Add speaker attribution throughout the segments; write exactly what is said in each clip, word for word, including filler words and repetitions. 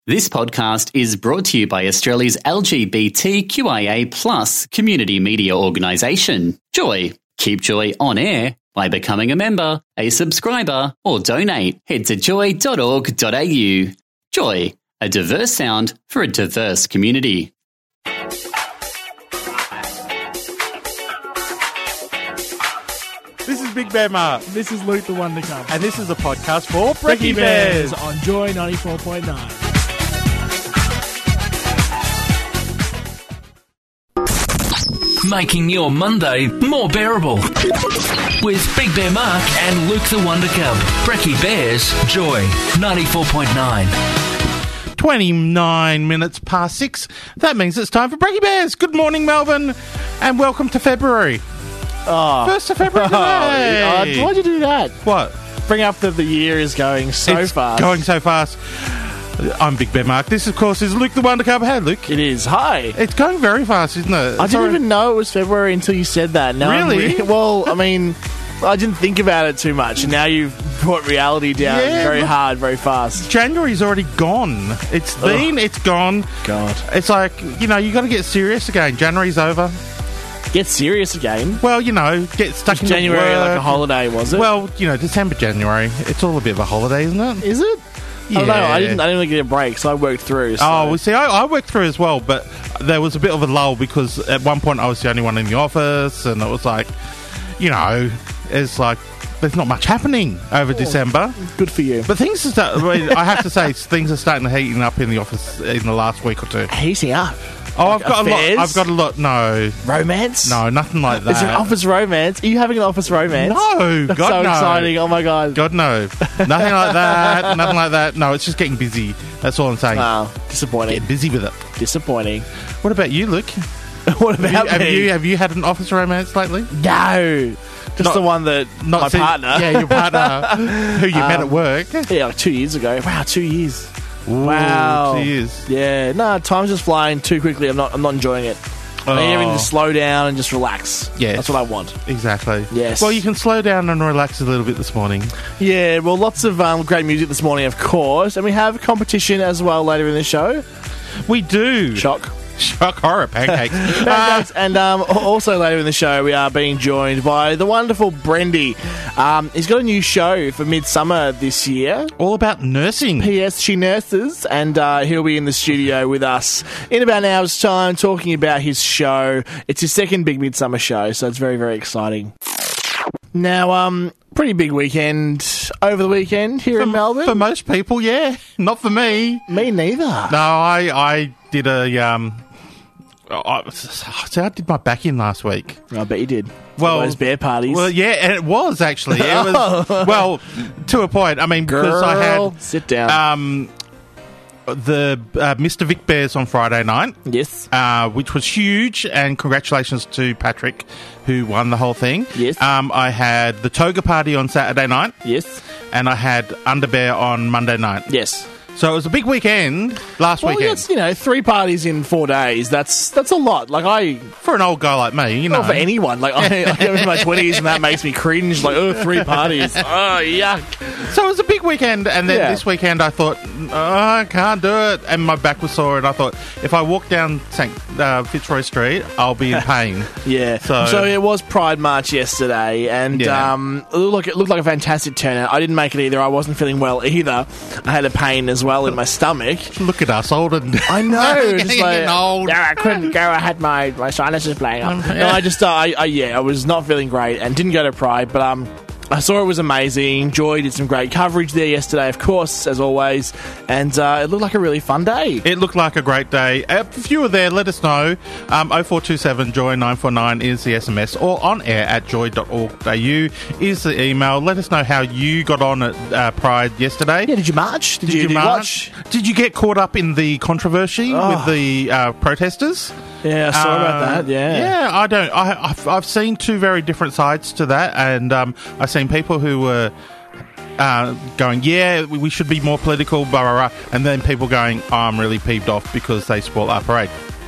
Speaker 1: This podcast is brought to you by Australia's L G B T Q I A plus community media organisation, Joy. Keep Joy on air by becoming a member, a subscriber, or donate. Head to joy dot org dot a u. Joy, a diverse sound for a diverse community.
Speaker 2: This is Big Bear Mark.
Speaker 3: This is Luke the Wonder Cub.
Speaker 2: And this is a podcast for
Speaker 3: Brekkie
Speaker 2: Brekkie Bears.
Speaker 3: on Joy ninety-four point nine.
Speaker 4: Making your Monday more bearable. With Big Bear Mark and Luke the Wonder Cub. Brekkie Bears, Joy ninety-four point nine.
Speaker 2: twenty-nine minutes past six. That means it's time for Brekkie Bears. Good morning, Melbourne, and welcome to February.
Speaker 3: Oh.
Speaker 2: First of February today.
Speaker 3: Oh, why'd you do that?
Speaker 2: What?
Speaker 3: Bring up that the year is going so
Speaker 2: it's
Speaker 3: fast.
Speaker 2: going so fast. I'm Big Bear Mark. This, of course, is Luke the Wonder Cub. Hey, Luke.
Speaker 3: It is. Hi.
Speaker 2: It's going very fast, isn't it?
Speaker 3: I
Speaker 2: It's
Speaker 3: didn't
Speaker 2: already-
Speaker 3: even know it was February until you said that. Now I'm
Speaker 2: Really?
Speaker 3: re- well, I mean, I didn't think about it too much, and now you've brought reality down
Speaker 2: Yeah,
Speaker 3: very
Speaker 2: look-
Speaker 3: hard, very fast.
Speaker 2: January's already gone. It's been, it's gone.
Speaker 3: God.
Speaker 2: It's like, you know, you got to get serious again. January's over.
Speaker 3: Get serious again.
Speaker 2: Well, you know, get stuck in
Speaker 3: January
Speaker 2: work.
Speaker 3: like a holiday, was it?
Speaker 2: Well, you know, December, January. It's all a bit of a holiday, isn't it?
Speaker 3: is it? I don't know. I didn't. I didn't really get a break, so I worked through. So.
Speaker 2: Oh, well, see, I, I worked through as well, but there was a bit of a lull because at one point I was the only one in the office, and it was like, you know, it's like there's not much happening over December.
Speaker 3: Good for you.
Speaker 2: But things are start, I, mean, I have to say, things are starting to heat up in the office in the last week or two.
Speaker 3: Heating up.
Speaker 2: Oh, I've got
Speaker 3: affairs?
Speaker 2: a lot. I've got a lot. No,
Speaker 3: Romance?
Speaker 2: no, nothing like that.
Speaker 3: It's an office romance. Are you having an office romance?
Speaker 2: No,
Speaker 3: That's
Speaker 2: God
Speaker 3: so
Speaker 2: no.
Speaker 3: exciting. Oh my god.
Speaker 2: God no, nothing like that. Nothing like that. No, it's just getting busy. That's all I'm saying.
Speaker 3: Wow. Disappointing.
Speaker 2: Get busy with it.
Speaker 3: Disappointing.
Speaker 2: What about you, Luke?
Speaker 3: What
Speaker 2: Have
Speaker 3: about
Speaker 2: you, have
Speaker 3: me?
Speaker 2: you have you had an office romance lately?
Speaker 3: No. Just
Speaker 2: Not-
Speaker 3: the one that
Speaker 2: Not
Speaker 3: my
Speaker 2: see-
Speaker 3: partner.
Speaker 2: Yeah, your partner who you met at work.
Speaker 3: Yeah, like two years ago. Wow, two years.
Speaker 2: Ooh,
Speaker 3: Wow.
Speaker 2: two years.
Speaker 3: Yeah. No, time's just flying too quickly. I'm not. I'm not enjoying it. I need everything to slow down and just relax.
Speaker 2: Yes.
Speaker 3: That's what I want.
Speaker 2: Exactly.
Speaker 3: Yes.
Speaker 2: Well, you can slow down and relax a little bit this morning.
Speaker 3: Yeah. Well, lots of um, great music this morning, of course, and we have competition as well later in the show.
Speaker 2: We do.
Speaker 3: Shock.
Speaker 2: Shock horror pancakes. Uh,
Speaker 3: Pancakes. And um, also later in the show, we are being joined by the wonderful Brendy. Um, he's got a new show for Midsummer this year.
Speaker 2: all about nursing.
Speaker 3: P S. She nurses, and uh, he'll be in the studio with us in about an hour's time talking about his show. It's his second big Midsummer show, so it's very, very exciting. Now, um, pretty big weekend over the weekend here
Speaker 2: For,
Speaker 3: in Melbourne.
Speaker 2: for most people, yeah. Not for me.
Speaker 3: Me neither.
Speaker 2: No, I I did a um. I, so I did my back in last week.
Speaker 3: I bet you did.
Speaker 2: Well,
Speaker 3: Those bear parties.
Speaker 2: Well, yeah, and it was actually. It was well to a point. I mean, because I
Speaker 3: Girl,
Speaker 2: had
Speaker 3: sit down.
Speaker 2: um the uh, Mister Vic Bears on Friday night,
Speaker 3: yes.
Speaker 2: uh, which was huge, and congratulations to Patrick who won the whole thing.
Speaker 3: Yes.
Speaker 2: Um, I had the Toga Party on Saturday night,
Speaker 3: Yes.
Speaker 2: and I had Underbear on Monday night.
Speaker 3: Yes.
Speaker 2: So it was a big weekend last
Speaker 3: Well,
Speaker 2: weekend
Speaker 3: that's, you know, three parties in four days. That's that's a lot. Like, I...
Speaker 2: for an old guy like me. You know,
Speaker 3: Not for anyone. Like, I, I'm in my twenties and that makes me cringe. Like, oh, three parties. Oh, yuck.
Speaker 2: So it was a big weekend, and then
Speaker 3: Yeah.
Speaker 2: this weekend I thought, oh, I can't do it, and my back was sore, and I thought, if I walk down Saint Uh, Fitzroy Street, I'll be in pain.
Speaker 3: Yeah.
Speaker 2: So-
Speaker 3: So, it was Pride March yesterday, and
Speaker 2: Yeah.
Speaker 3: um, it looked, like, it looked like a fantastic turnout. I didn't make it either. I wasn't feeling well either. I had a pain as well in my stomach.
Speaker 2: Look at us, old and
Speaker 3: I know. just
Speaker 2: getting
Speaker 3: like,
Speaker 2: old.
Speaker 3: No, I couldn't go. I had my, my sinuses playing up. No, I just, uh, I, I, yeah, I was not feeling great and didn't go to Pride, but um, I saw it was amazing. Joy did some great coverage there yesterday, of course, as always, and uh, it looked like a really fun day.
Speaker 2: It looked like a great day. Uh, If you were there, let us know. Um, oh four two seven joy nine four nine is the S M S, or on air at joy dot org dot a u is the email. Let us know how you got on at uh, Pride yesterday.
Speaker 3: Yeah, did you march? Did,
Speaker 2: Did
Speaker 3: you,
Speaker 2: you
Speaker 3: did you
Speaker 2: march?
Speaker 3: watch?
Speaker 2: Did you get caught up in the controversy
Speaker 3: Oh.
Speaker 2: with the uh, protesters?
Speaker 3: Yeah, I saw about
Speaker 2: Um,
Speaker 3: that. Yeah.
Speaker 2: yeah. I don't. I, I've, I've seen two very different sides to that, and um, I've seen people who were uh, going, "Yeah, we, we should be more political," blah, blah, blah, and then people going, oh, "I'm really peeved off because they spoil our parade."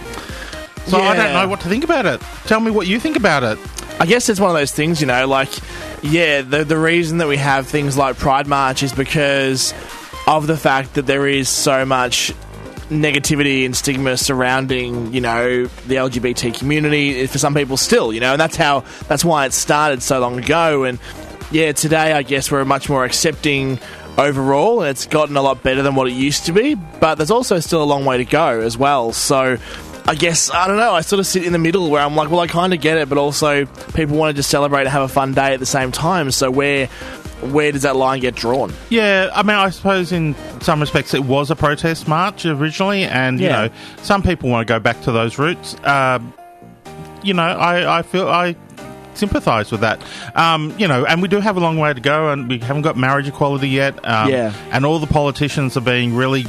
Speaker 2: So I don't
Speaker 3: Yeah.
Speaker 2: know what to think about it. Tell me what you think about it.
Speaker 3: I guess it's one of those things, you know, like, yeah, the the reason that we have things like Pride March is because of the fact that there is so much negativity and stigma surrounding, you know, the L G B T community for some people still, you know, and that's how, that's why it started so long ago. And yeah, today I guess we're much more accepting overall, and it's gotten a lot better than what it used to be, but there's also still a long way to go as well. So I guess, I don't know, I sort of sit in the middle where I'm like, well, I kind of get it, but also people want to just celebrate and have a fun day at the same time. So where where does that line get drawn?
Speaker 2: Yeah, I mean, I suppose in some respects it was a protest march originally, and, you
Speaker 3: Yeah.
Speaker 2: know, some people want to go back to those roots. Uh, you know, I, I feel I sympathise with that. Um, you know, and we do have a long way to go, and we haven't got marriage equality yet. Um,
Speaker 3: Yeah.
Speaker 2: And all the politicians are being really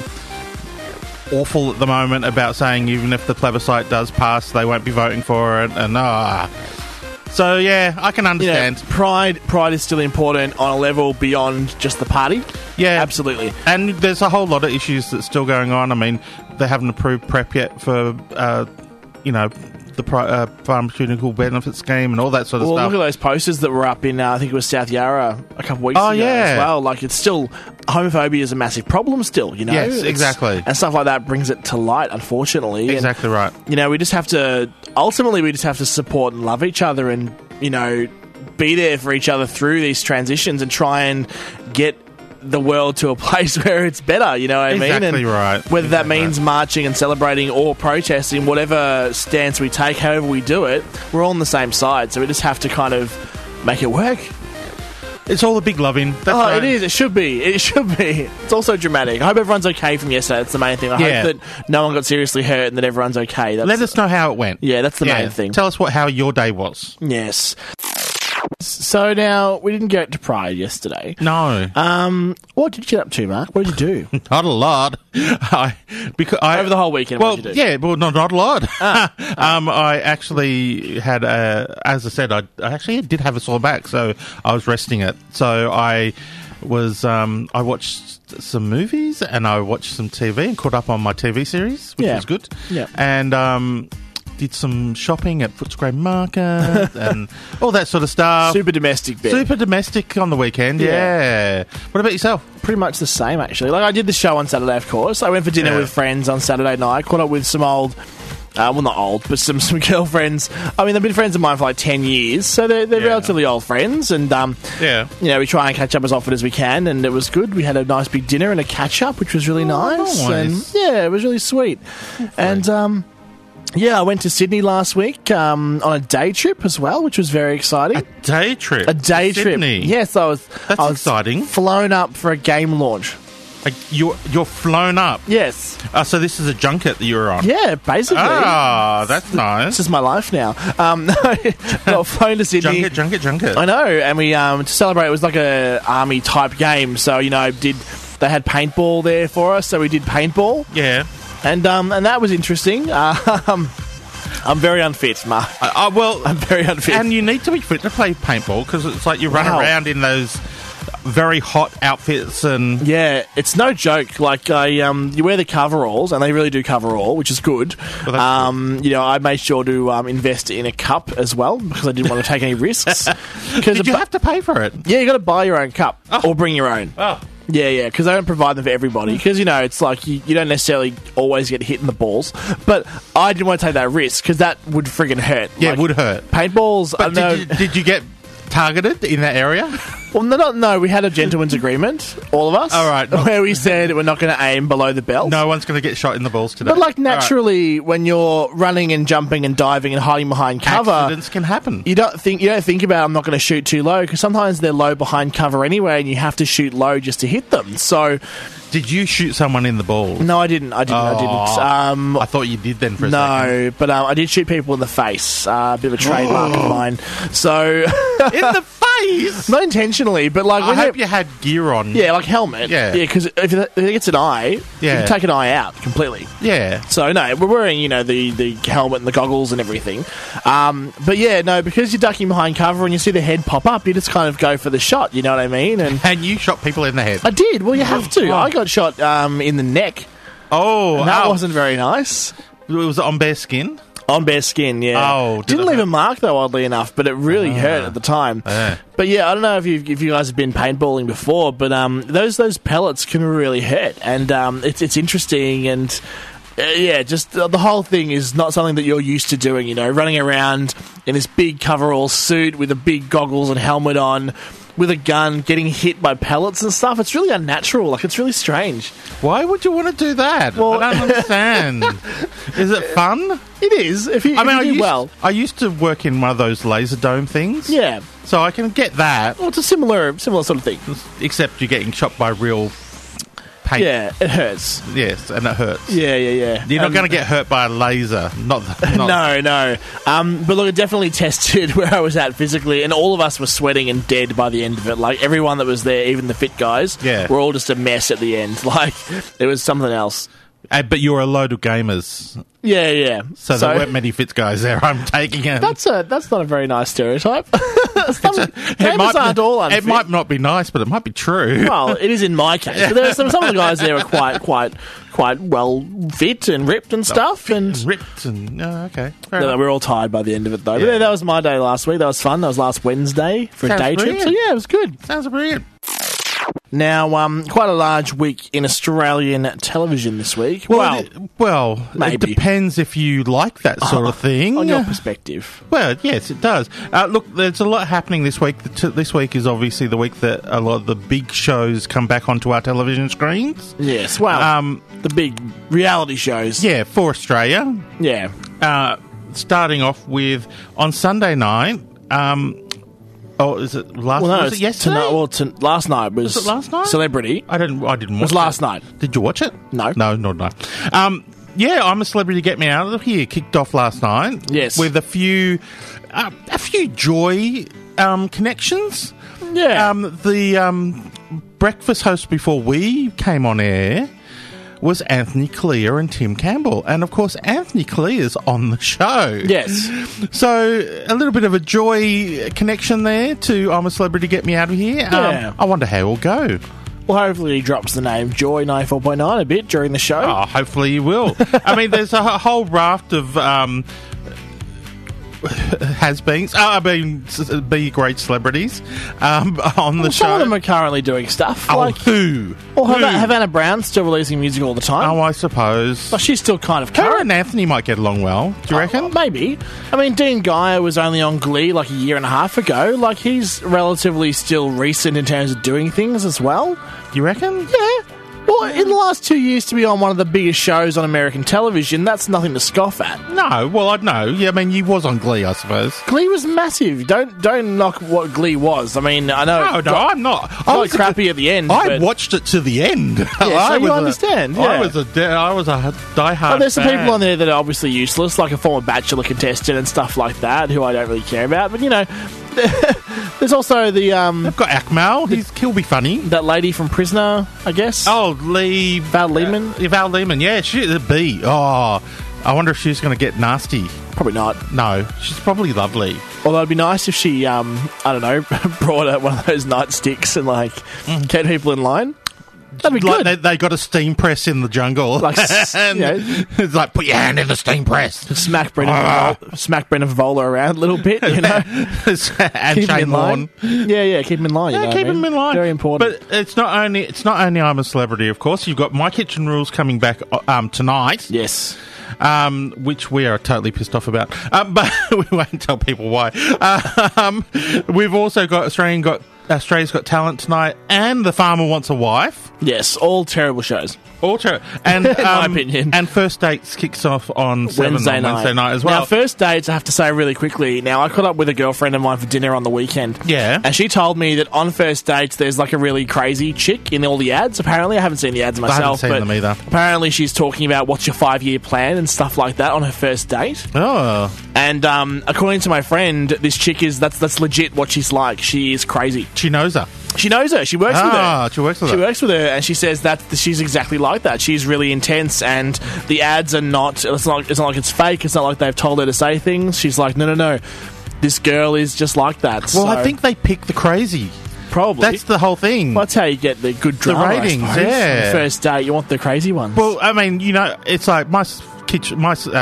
Speaker 2: awful at the moment about saying even if the plebiscite does pass, they won't be voting for it, and ah. So yeah, I can
Speaker 3: You know,
Speaker 2: understand.
Speaker 3: pride pride is still important on a level beyond just the party.
Speaker 2: Yeah,
Speaker 3: Absolutely.
Speaker 2: And there's a whole lot of issues that's still going on. I mean, they haven't approved PrEP yet for, uh, you know, the pri- uh, pharmaceutical benefit scheme and all that sort of
Speaker 3: Well,
Speaker 2: stuff.
Speaker 3: look at those posters that were up in, uh, I think it was South Yarra a couple of weeks
Speaker 2: Oh,
Speaker 3: ago
Speaker 2: yeah.
Speaker 3: as well. Like, it's still, homophobia is a massive problem still, you know?
Speaker 2: Yes,
Speaker 3: It's-
Speaker 2: exactly.
Speaker 3: And stuff like that brings it to light, unfortunately. And,
Speaker 2: Exactly right.
Speaker 3: you know, we just have to, ultimately, we just have to support and love each other and, you know, be there for each other through these transitions and try and get the world to a place where it's better, you know what I mean?
Speaker 2: Exactly
Speaker 3: And
Speaker 2: right.
Speaker 3: whether that
Speaker 2: Exactly
Speaker 3: means marching and celebrating or protesting, whatever stance we take, however we do it, we're all on the same side. So we just have to kind of make it work.
Speaker 2: It's all a big loving. That's
Speaker 3: Oh,
Speaker 2: right.
Speaker 3: it is. It should be. It should be. It's also dramatic. I hope everyone's okay from yesterday. That's the main thing. I
Speaker 2: Yeah.
Speaker 3: hope that no one got seriously hurt and that everyone's okay. That's,
Speaker 2: Let us know how it went.
Speaker 3: Yeah, that's the main thing.
Speaker 2: Tell us what how your day was.
Speaker 3: Yes. So now, we didn't get to Pride yesterday.
Speaker 2: No,
Speaker 3: Um, what did you get up to, Mark? What did you do?
Speaker 2: not a lot. I because I
Speaker 3: Over the whole weekend,
Speaker 2: Well,
Speaker 3: what did you do?
Speaker 2: yeah, well, not not a lot. um, I actually had a, as I said, I, I actually did have a sore back, so I was resting it. So I was, um, I watched some movies and I watched some T V and caught up on my T V series, which
Speaker 3: Yeah.
Speaker 2: was good.
Speaker 3: Yeah.
Speaker 2: And um, did some shopping at Footscray Market and all that sort of stuff.
Speaker 3: Super domestic bit.
Speaker 2: Super domestic on the weekend,
Speaker 3: Yeah.
Speaker 2: yeah. What about yourself?
Speaker 3: Pretty much the same, actually. Like, I did the show on Saturday, of course. I went for dinner
Speaker 2: Yeah.
Speaker 3: with friends on Saturday night. Caught up with some old, uh, well, not old, but some, some girlfriends. I mean, they've been friends of mine for like ten years, so they're, they're
Speaker 2: Yeah.
Speaker 3: relatively old friends. And, um,
Speaker 2: Yeah.
Speaker 3: you know, we try and catch up as often as we can, and it was good. We had a nice big dinner and a catch-up, which was really nice.
Speaker 2: nice.
Speaker 3: And, yeah, it was really sweet. And, um... yeah, I went to Sydney last week um, on a day trip as well, which was very exciting.
Speaker 2: Day trip.
Speaker 3: A day
Speaker 2: to
Speaker 3: trip.
Speaker 2: Sydney.
Speaker 3: Yes, I was.
Speaker 2: That's
Speaker 3: I was
Speaker 2: exciting.
Speaker 3: Flown up for a game launch.
Speaker 2: Like you're you're flown up.
Speaker 3: Yes.
Speaker 2: Uh, so this is a junket that you were on.
Speaker 3: Yeah, basically.
Speaker 2: Ah, that's
Speaker 3: This
Speaker 2: nice.
Speaker 3: is my life now. Um, I got flown to Sydney.
Speaker 2: Junket, junket, junket.
Speaker 3: I know, and we um, to celebrate. It was like a army type game. So you know, did they had paintball there for us? So we did paintball,
Speaker 2: Yeah.
Speaker 3: and um, and that was interesting. Um, I'm very unfit, Mark.
Speaker 2: Uh, uh, well,
Speaker 3: I'm very unfit.
Speaker 2: and you need to be fit to play paintball because it's like you run
Speaker 3: Wow.
Speaker 2: around in those very hot outfits and
Speaker 3: Yeah, it's no joke. Like I, um, you wear the coveralls, and they really do cover all, which is good.
Speaker 2: Well, that's
Speaker 3: um, you know, I made sure to um, invest in a cup as well because I didn't want to take any risks. Because
Speaker 2: did you have to pay for it?
Speaker 3: yeah, you got to buy your own cup or bring your own.
Speaker 2: Oh,
Speaker 3: Yeah, yeah, because they don't provide them for everybody. Because, you know, it's like you, you don't necessarily always get hit in the balls. But I didn't want to take that risk because that would friggin' hurt.
Speaker 2: yeah,
Speaker 3: Like,
Speaker 2: it would hurt.
Speaker 3: Paintballs, I
Speaker 2: But
Speaker 3: know.
Speaker 2: did you, did you get targeted in that area?
Speaker 3: Well, no, no, no, we had a gentleman's agreement, all of us.
Speaker 2: All right.
Speaker 3: Where we said we're not going to aim below the belt.
Speaker 2: No one's going to get shot in the balls today.
Speaker 3: But, like,
Speaker 2: All right.
Speaker 3: naturally, when you're running and jumping and diving and hiding behind cover,
Speaker 2: accidents can happen.
Speaker 3: you don't think you don't think about I'm not going to shoot too low because sometimes they're low behind cover anyway, and you have to shoot low just to hit them. So,
Speaker 2: Did you shoot someone in the balls?
Speaker 3: no, I didn't. I didn't. I didn't.
Speaker 2: Oh,
Speaker 3: Um,
Speaker 2: I thought you did then for a second.
Speaker 3: no, but um, I did shoot people in the face. Uh, a bit of a trademark of mine. So,
Speaker 2: In the face?
Speaker 3: not intentionally, but like
Speaker 2: I
Speaker 3: when
Speaker 2: hope
Speaker 3: you-
Speaker 2: you had gear on.
Speaker 3: yeah, like helmet.
Speaker 2: Yeah.
Speaker 3: yeah, because if it if it gets an eye,
Speaker 2: Yeah.
Speaker 3: you can take an eye out completely.
Speaker 2: Yeah.
Speaker 3: So no, we're wearing you know the, the helmet and the goggles and everything. Um, but yeah, no, because you're ducking behind cover and you see the head pop up, you just kind of go for the shot. You know what I mean? And
Speaker 2: And you shot people in the head.
Speaker 3: I did. Well, you have to. I got shot um, in the neck.
Speaker 2: Oh,
Speaker 3: And that
Speaker 2: ow.
Speaker 3: wasn't very nice.
Speaker 2: Was it on bare skin?
Speaker 3: On bare skin, yeah.
Speaker 2: Oh, did
Speaker 3: didn't
Speaker 2: it
Speaker 3: leave
Speaker 2: hurt?
Speaker 3: a mark though, oddly enough, but it really hurt at the time.
Speaker 2: Yeah.
Speaker 3: But yeah, I don't know if you if you guys have been paintballing before, but um, those those pellets can really hurt, and um, it's it's interesting and. Uh, yeah, just uh, the whole thing is not something that you're used to doing, you know, running around in this big coverall suit with a big goggles and helmet on, with a gun, getting hit by pellets and stuff. It's really unnatural. Like, it's really strange.
Speaker 2: Why would you want to do that?
Speaker 3: Well-
Speaker 2: I don't understand. Is it fun?
Speaker 3: It is, if you,
Speaker 2: I
Speaker 3: if
Speaker 2: mean,
Speaker 3: you
Speaker 2: I
Speaker 3: do
Speaker 2: used,
Speaker 3: well.
Speaker 2: I used to work in one of those laser dome things.
Speaker 3: Yeah.
Speaker 2: So I can get that,
Speaker 3: Well, it's a similar similar sort of thing.
Speaker 2: except you're getting shot by real paint.
Speaker 3: Yeah, it hurts.
Speaker 2: Yes, and it hurts.
Speaker 3: Yeah, yeah, yeah.
Speaker 2: You're not
Speaker 3: Um,
Speaker 2: going to get hurt by a laser. Not, not
Speaker 3: No, no. Um, but look, it definitely tested where I was at physically, and all of us were sweating and dead by the end of it. Like, everyone that was there, even the fit guys,
Speaker 2: Yeah.
Speaker 3: were all just a mess at the end. Like, it was something else.
Speaker 2: Uh, but you're a load of gamers,
Speaker 3: Yeah, yeah.
Speaker 2: so, there weren't many Fitz guys there. I'm taking it.
Speaker 3: That's a that's not a very nice stereotype. Some,
Speaker 2: it
Speaker 3: gamers
Speaker 2: might,
Speaker 3: aren't all unfit.
Speaker 2: it might not be nice, but it might be true.
Speaker 3: Well, it is in my case. But there are some some of the guys there are quite quite quite well fit and ripped and stuff, and
Speaker 2: ripped and oh, okay. Fair
Speaker 3: no,
Speaker 2: enough.
Speaker 3: we were all tired by the end of it though. But
Speaker 2: Yeah.
Speaker 3: yeah, that was my day last week. That was fun. That was last Wednesday for a
Speaker 2: Sounds
Speaker 3: day trip.
Speaker 2: brilliant.
Speaker 3: So yeah, it was good.
Speaker 2: Sounds brilliant.
Speaker 3: Now, um, quite a large week in Australian television this week.
Speaker 2: Well,
Speaker 3: Well,
Speaker 2: it, well,
Speaker 3: maybe.
Speaker 2: it depends if you like that sort of thing.
Speaker 3: on your perspective.
Speaker 2: Well, yes, it does. Uh, look, there's a lot happening this week. The t- This week is obviously the week that a lot of the big shows come back onto our television screens.
Speaker 3: Yes, well,
Speaker 2: Um,
Speaker 3: the big reality shows.
Speaker 2: Yeah, for Australia.
Speaker 3: Yeah.
Speaker 2: Uh, starting off with on Sunday night. Um, oh, is it last?
Speaker 3: Well, no,
Speaker 2: was
Speaker 3: it's
Speaker 2: it yesterday?
Speaker 3: Tonight, well, to, last night was,
Speaker 2: Was it last night?
Speaker 3: Celebrity.
Speaker 2: I didn't. I didn't. Watch
Speaker 3: was last night.
Speaker 2: Did you watch it?
Speaker 3: No.
Speaker 2: No, nor did I. Um, yeah, I'm a Celebrity. Get Me Out of Here kicked off last night.
Speaker 3: Yes.
Speaker 2: with a few, uh, a few Joy um, connections.
Speaker 3: Yeah.
Speaker 2: Um, the um, breakfast host before we came on air was Anthony Clear and Tim Campbell, and of course Anthony Clear's on the show.
Speaker 3: Yes.
Speaker 2: So a little bit of a Joy connection there to I'm a Celebrity. Get Me Out of Here.
Speaker 3: Yeah.
Speaker 2: Um, I wonder how it'll go.
Speaker 3: Well, hopefully he drops the name Joy ninety-four point nine a bit during the show.
Speaker 2: Oh, hopefully you will. I mean, there's a h- whole raft of um, has-beens. Oh, I mean, s- be great celebrities um, on the
Speaker 3: Well,
Speaker 2: show.
Speaker 3: some of them are currently doing stuff.
Speaker 2: oh,
Speaker 3: like,
Speaker 2: who?
Speaker 3: well,
Speaker 2: Who?
Speaker 3: Havana, Havana Brown's still releasing music all the time.
Speaker 2: Oh, I suppose.
Speaker 3: But she's still kind of
Speaker 2: Her
Speaker 3: current.
Speaker 2: and Anthony might get along well. Do you reckon?
Speaker 3: Uh, maybe. I mean, Dean Geyer was only on Glee like a year and a half ago. Like, he's relatively still recent in terms of doing things as well.
Speaker 2: Do you reckon?
Speaker 3: Yeah. Well, in the last two years to be on one of the biggest shows on American television, that's nothing to scoff at.
Speaker 2: No. Well, I'd know. Yeah, I mean, you was on Glee, I suppose.
Speaker 3: Glee was massive. Don't don't knock what Glee was. I mean, I know
Speaker 2: No,
Speaker 3: it
Speaker 2: no,
Speaker 3: got,
Speaker 2: I'm not.
Speaker 3: got
Speaker 2: was a-
Speaker 3: crappy at the end.
Speaker 2: I
Speaker 3: but
Speaker 2: watched it to the end.
Speaker 3: so
Speaker 2: I
Speaker 3: you
Speaker 2: was a-
Speaker 3: understand,
Speaker 2: I
Speaker 3: yeah.
Speaker 2: was a, de- I was a diehard.
Speaker 3: Oh, there's some
Speaker 2: fan.
Speaker 3: people on there that are obviously useless, like a former Bachelor contestant and stuff like that, who I don't really care about. But you know, there's also the um
Speaker 2: I've got Akmal. He's he'll be funny.
Speaker 3: that lady from Prisoner, I guess.
Speaker 2: Oh, Lee
Speaker 3: Val Lehman?
Speaker 2: Uh, Val Lehman. Yeah, she's a bee. Oh, I wonder if she's going to get nasty.
Speaker 3: Probably not.
Speaker 2: No, she's probably lovely.
Speaker 3: Although it'd be nice if she, um, I don't know, brought out one of those nightsticks and like kept people in line. That'd be
Speaker 2: Like
Speaker 3: good.
Speaker 2: they, they got a steam press in the jungle.
Speaker 3: Like, s-
Speaker 2: and
Speaker 3: you know.
Speaker 2: it's like put your hand in the steam press.
Speaker 3: Smack Brendan,
Speaker 2: Ah.
Speaker 3: Favola, smack Brendan Favola around a little bit, you know.
Speaker 2: and
Speaker 3: Keep him
Speaker 2: Shane
Speaker 3: in line.
Speaker 2: Warne.
Speaker 3: Yeah, yeah, keep him in line. You
Speaker 2: Yeah,
Speaker 3: know
Speaker 2: keep
Speaker 3: what I
Speaker 2: him
Speaker 3: mean?
Speaker 2: in line.
Speaker 3: Very important.
Speaker 2: But it's not only it's not only I'm a Celebrity, of course. You've got My Kitchen Rules coming back um, tonight.
Speaker 3: yes.
Speaker 2: Um, which we are totally pissed off about, um, but we won't tell people why. Uh, um, we've also got Australian got Australia's Got Talent tonight, and The Farmer Wants a Wife.
Speaker 3: Yes, all terrible shows.
Speaker 2: All ter- and
Speaker 3: In my
Speaker 2: um,
Speaker 3: opinion.
Speaker 2: and First Dates kicks off on seven
Speaker 3: Wednesday
Speaker 2: on
Speaker 3: night.
Speaker 2: Wednesday night as well.
Speaker 3: Now, first dates, I have to say really quickly. Now, I caught up with a girlfriend of mine for dinner on the weekend.
Speaker 2: Yeah.
Speaker 3: And she told me that on first dates, there's like a really crazy chick in all the ads. Apparently, I haven't seen the ads myself.
Speaker 2: seen
Speaker 3: but
Speaker 2: them either.
Speaker 3: Apparently, she's talking about what's your five year plan and stuff like that on her first date.
Speaker 2: Oh,
Speaker 3: And um, according to my friend, this chick is that's that's legit what she's like. She is crazy.
Speaker 2: she knows her.
Speaker 3: She knows her. She works with her.
Speaker 2: Ah, she works with
Speaker 3: She
Speaker 2: her.
Speaker 3: works with her, and she says that she's exactly like that. She's really intense, and the ads are not. It's not. It's not like it's fake. It's not like they've told her to say things. She's like, no, no, no. This girl is just like that.
Speaker 2: Well,
Speaker 3: So,
Speaker 2: I think they pick the crazy.
Speaker 3: probably
Speaker 2: That's the whole thing.
Speaker 3: Well, that's how you get the good drama. I
Speaker 2: ratings,
Speaker 3: suppose.
Speaker 2: yeah.
Speaker 3: On the first date, you want the crazy ones.
Speaker 2: Well, I mean, you know, it's like my s- kitchen, my uh,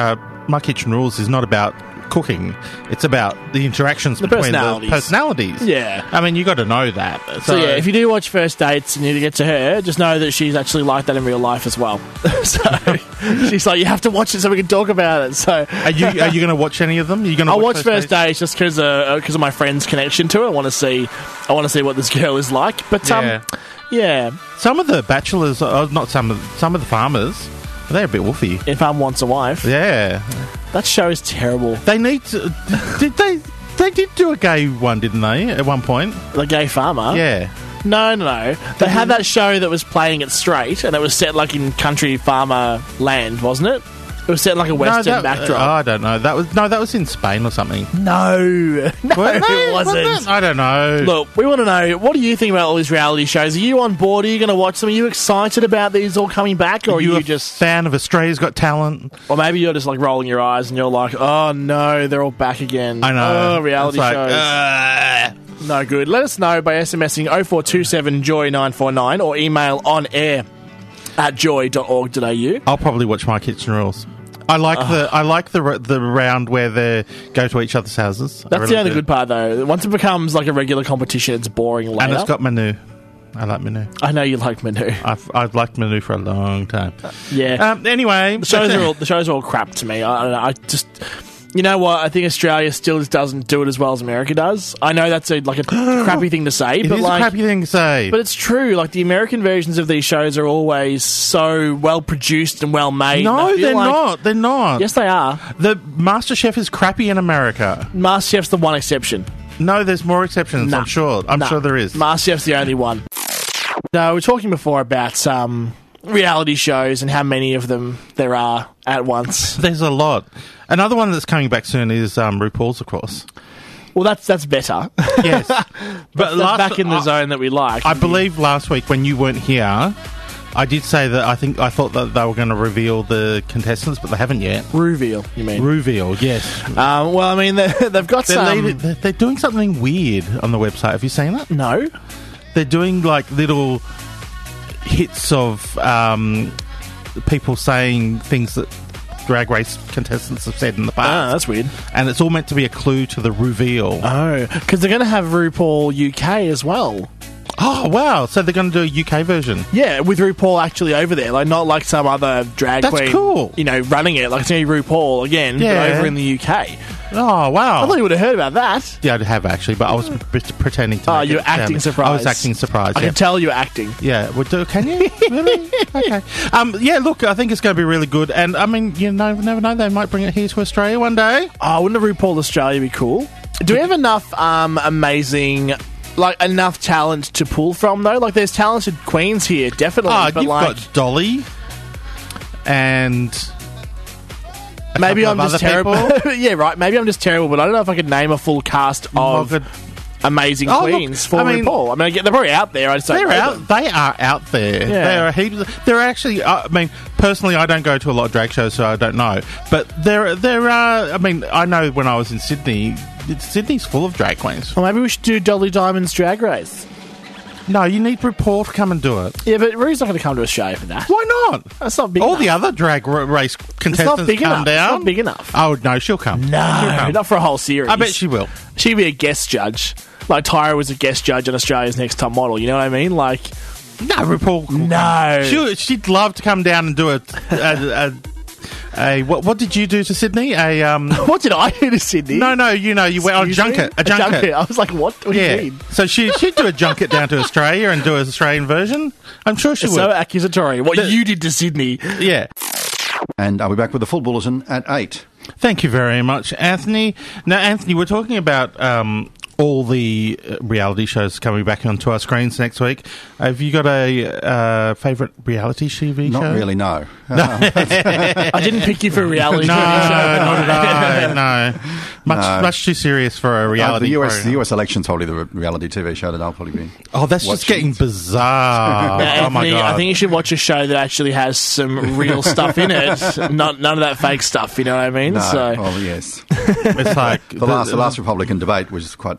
Speaker 2: My Kitchen Rules is not about cooking. It's about the interactions
Speaker 3: The
Speaker 2: between
Speaker 3: personalities.
Speaker 2: the personalities.
Speaker 3: Yeah.
Speaker 2: I mean, you got to know that. So,
Speaker 3: So, yeah, if you do watch First Dates and you get to her, just know that she's actually like that in real life as well. So she's like, you have to watch it so we can talk about it. So
Speaker 2: are you are you going to watch any of them? Are you going to
Speaker 3: I'll watch
Speaker 2: watch
Speaker 3: First Dates just because uh, cause of my friend's connection to it. I want to see, I want to see what this girl is like. But um,
Speaker 2: Yeah.
Speaker 3: yeah,
Speaker 2: Some of the bachelors, uh, not some of some of the farmers, they're a bit woofy.
Speaker 3: if Mum wants a wife,
Speaker 2: Yeah,
Speaker 3: that show is terrible.
Speaker 2: they need to. Did they? They did do a gay one, didn't they? At one point.
Speaker 3: The Gay Farmer.
Speaker 2: Yeah.
Speaker 3: No, no, no. They had that show that was playing it straight, and it was set like in country farmer land, wasn't it? It was set in like a western
Speaker 2: no, that,
Speaker 3: backdrop.
Speaker 2: uh, I don't know. That was no, that was in Spain or something.
Speaker 3: no, no,
Speaker 2: Wasn't
Speaker 3: it wasn't.
Speaker 2: it? I don't know.
Speaker 3: Look, we want to know, what do you think about all these reality shows? Are you on board? Are you going to watch them? Are you excited about these all coming back? Or
Speaker 2: are
Speaker 3: are
Speaker 2: you,
Speaker 3: you
Speaker 2: a
Speaker 3: just...
Speaker 2: fan of Australia's Got Talent?
Speaker 3: Or maybe you're just like rolling your eyes and you're like, oh no, they're all back again.
Speaker 2: I know.
Speaker 3: Oh, reality
Speaker 2: It's like,
Speaker 3: shows.
Speaker 2: uh,
Speaker 3: No good. Let us know by SMSing oh four two seven joy nine four nine or email on air at joy dot org dot a u.
Speaker 2: I'll probably watch My Kitchen Rules. I like the I like the r- the round where they go to each other's houses. I
Speaker 3: That's
Speaker 2: really
Speaker 3: the only
Speaker 2: do.
Speaker 3: good part, though. Once it becomes like a regular competition, it's boring later.
Speaker 2: And it's got Manu. I like Manu.
Speaker 3: I know you like Manu.
Speaker 2: I've I've liked Manu for a long time.
Speaker 3: Yeah.
Speaker 2: Um, anyway,
Speaker 3: The shows are all the shows are all crap to me. I, I don't know. I just, you know what? I think Australia still just doesn't do it as well as America does. I know that's a like a crappy thing to say,
Speaker 2: it
Speaker 3: but
Speaker 2: is
Speaker 3: like,
Speaker 2: a crappy thing to say.
Speaker 3: but it's true. Like the American versions of these shows are always so well produced and well made. and I
Speaker 2: no,
Speaker 3: feel
Speaker 2: they're
Speaker 3: like-
Speaker 2: not. They're not.
Speaker 3: Yes, they are.
Speaker 2: The MasterChef is crappy in America.
Speaker 3: MasterChef's the one exception.
Speaker 2: No, there's more exceptions.
Speaker 3: Nah.
Speaker 2: I'm sure. I'm
Speaker 3: Nah.
Speaker 2: sure there is.
Speaker 3: MasterChef's the only one. No, we were talking before about um, reality shows and how many of them there are at once.
Speaker 2: There's a lot. Another one that's coming back soon is um, RuPaul's, of course.
Speaker 3: Well, that's that's better.
Speaker 2: Yes, but
Speaker 3: That's
Speaker 2: last,
Speaker 3: back in the
Speaker 2: I,
Speaker 3: zone that we like.
Speaker 2: I believe last week when you weren't here, I did say that I think I thought that they were going to reveal the contestants, but they haven't yet.
Speaker 3: Reveal, you mean?
Speaker 2: Reveal, yes.
Speaker 3: Um, well, I mean, they- they've got
Speaker 2: They're,
Speaker 3: some.
Speaker 2: lead- they're, they're doing something weird on the website. Have you seen that?
Speaker 3: No,
Speaker 2: They're doing like little hits of um, people saying things that Drag Race contestants have said in the
Speaker 3: ah,
Speaker 2: past.
Speaker 3: that's weird.
Speaker 2: And it's all meant to be a clue to the reveal.
Speaker 3: Oh, because they're going to have RuPaul U K as well.
Speaker 2: Oh, wow. So they're going to do a U K version.
Speaker 3: Yeah, with RuPaul actually over there, like not like some other drag
Speaker 2: That's
Speaker 3: queen,
Speaker 2: cool.
Speaker 3: you know, running it. Like it's going to be RuPaul again,
Speaker 2: Yeah.
Speaker 3: but over in the U K.
Speaker 2: Oh, wow.
Speaker 3: I thought you would have heard about that.
Speaker 2: Yeah, I have actually, but I was p- pretending to.
Speaker 3: Oh,
Speaker 2: make
Speaker 3: you're
Speaker 2: it
Speaker 3: acting
Speaker 2: sound-
Speaker 3: surprised.
Speaker 2: I was acting surprised.
Speaker 3: I
Speaker 2: Yeah,
Speaker 3: can tell you're acting.
Speaker 2: yeah. Well, do, can you really? Okay. Um, yeah. Look, I think it's going to be really good, and I mean, you know, never know. They might bring it here to Australia one day.
Speaker 3: Oh, wouldn't a RuPaul Australia be cool? Do we have enough um, amazing, like enough talent to pull from though? Like, there's talented queens here, definitely.
Speaker 2: Oh,
Speaker 3: but
Speaker 2: you've
Speaker 3: like,
Speaker 2: got Dolly, and a
Speaker 3: maybe
Speaker 2: couple
Speaker 3: I'm
Speaker 2: of
Speaker 3: just
Speaker 2: other
Speaker 3: terrible.
Speaker 2: people.
Speaker 3: Yeah, right. Maybe I'm just terrible, but I don't know if I could name a full cast of
Speaker 2: Margaret-
Speaker 3: amazing
Speaker 2: Oh, look,
Speaker 3: queens for
Speaker 2: I mean-
Speaker 3: RuPaul. I mean, I get- they're probably out there. I just don't
Speaker 2: They're
Speaker 3: know
Speaker 2: out.
Speaker 3: them.
Speaker 2: They are out there.
Speaker 3: Yeah.
Speaker 2: There are heaps. There are actually. Uh, I mean, personally, I don't go to a lot of drag shows, so I don't know. But there, there are. I mean, I know when I was in Sydney, Sydney's full of drag queens.
Speaker 3: Well, maybe we should do Dolly Diamond's Drag Race.
Speaker 2: No, you need RuPaul to come and do it.
Speaker 3: Yeah, but Rue's not going to come to Australia for that.
Speaker 2: Why not?
Speaker 3: That's not big
Speaker 2: All
Speaker 3: enough.
Speaker 2: the other drag r- race
Speaker 3: It's
Speaker 2: contestants
Speaker 3: not big
Speaker 2: come
Speaker 3: enough.
Speaker 2: down.
Speaker 3: It's not big enough.
Speaker 2: Oh no, she'll come. She'll
Speaker 3: No,
Speaker 2: come.
Speaker 3: not for a whole series.
Speaker 2: I bet she will.
Speaker 3: She'd be a guest judge. Like Tyra was a guest judge on Australia's Next Top Model. You know what I mean? Like,
Speaker 2: No, RuPaul. will
Speaker 3: No.
Speaker 2: come. She'll, she'd love to come down and do a. a, a, a what, what did you do to Sydney? A um.
Speaker 3: what did I do to Sydney?
Speaker 2: No, no, you know, you went on a
Speaker 3: Excuse me?
Speaker 2: junket. A junket.
Speaker 3: I was like, what? What do
Speaker 2: Yeah.
Speaker 3: you mean?
Speaker 2: So she, she'd do a junket down to Australia and do an Australian version. I'm sure she
Speaker 3: It's
Speaker 2: would.
Speaker 3: so accusatory. What
Speaker 2: The-
Speaker 3: you did to Sydney.
Speaker 2: Yeah.
Speaker 5: And I'll be back with the full bulletin at eight.
Speaker 2: Thank you very much, Anthony. Now, Anthony, we're talking about um, all the uh, reality shows coming back onto our screens next week. Have you got a uh, favourite reality T V show?
Speaker 5: Not really, no.
Speaker 3: I didn't pick you for a reality
Speaker 2: No,
Speaker 3: show.
Speaker 2: not at all. No, much
Speaker 5: No.
Speaker 2: much too serious for a
Speaker 5: Uh,
Speaker 2: reality.
Speaker 5: the U S
Speaker 2: program.
Speaker 5: the U S election's probably the re- reality T V show that I'll probably be.
Speaker 2: Oh, that's just
Speaker 5: watching.
Speaker 2: getting bizarre.
Speaker 3: Now,
Speaker 2: oh my
Speaker 3: Anthony,
Speaker 2: god!
Speaker 3: I think you should watch a show that actually has some real stuff in it. Not none of that fake stuff. You know what I mean?
Speaker 5: No,
Speaker 3: So
Speaker 5: well, yes.
Speaker 2: it's like
Speaker 5: The last the last Republican debate was quite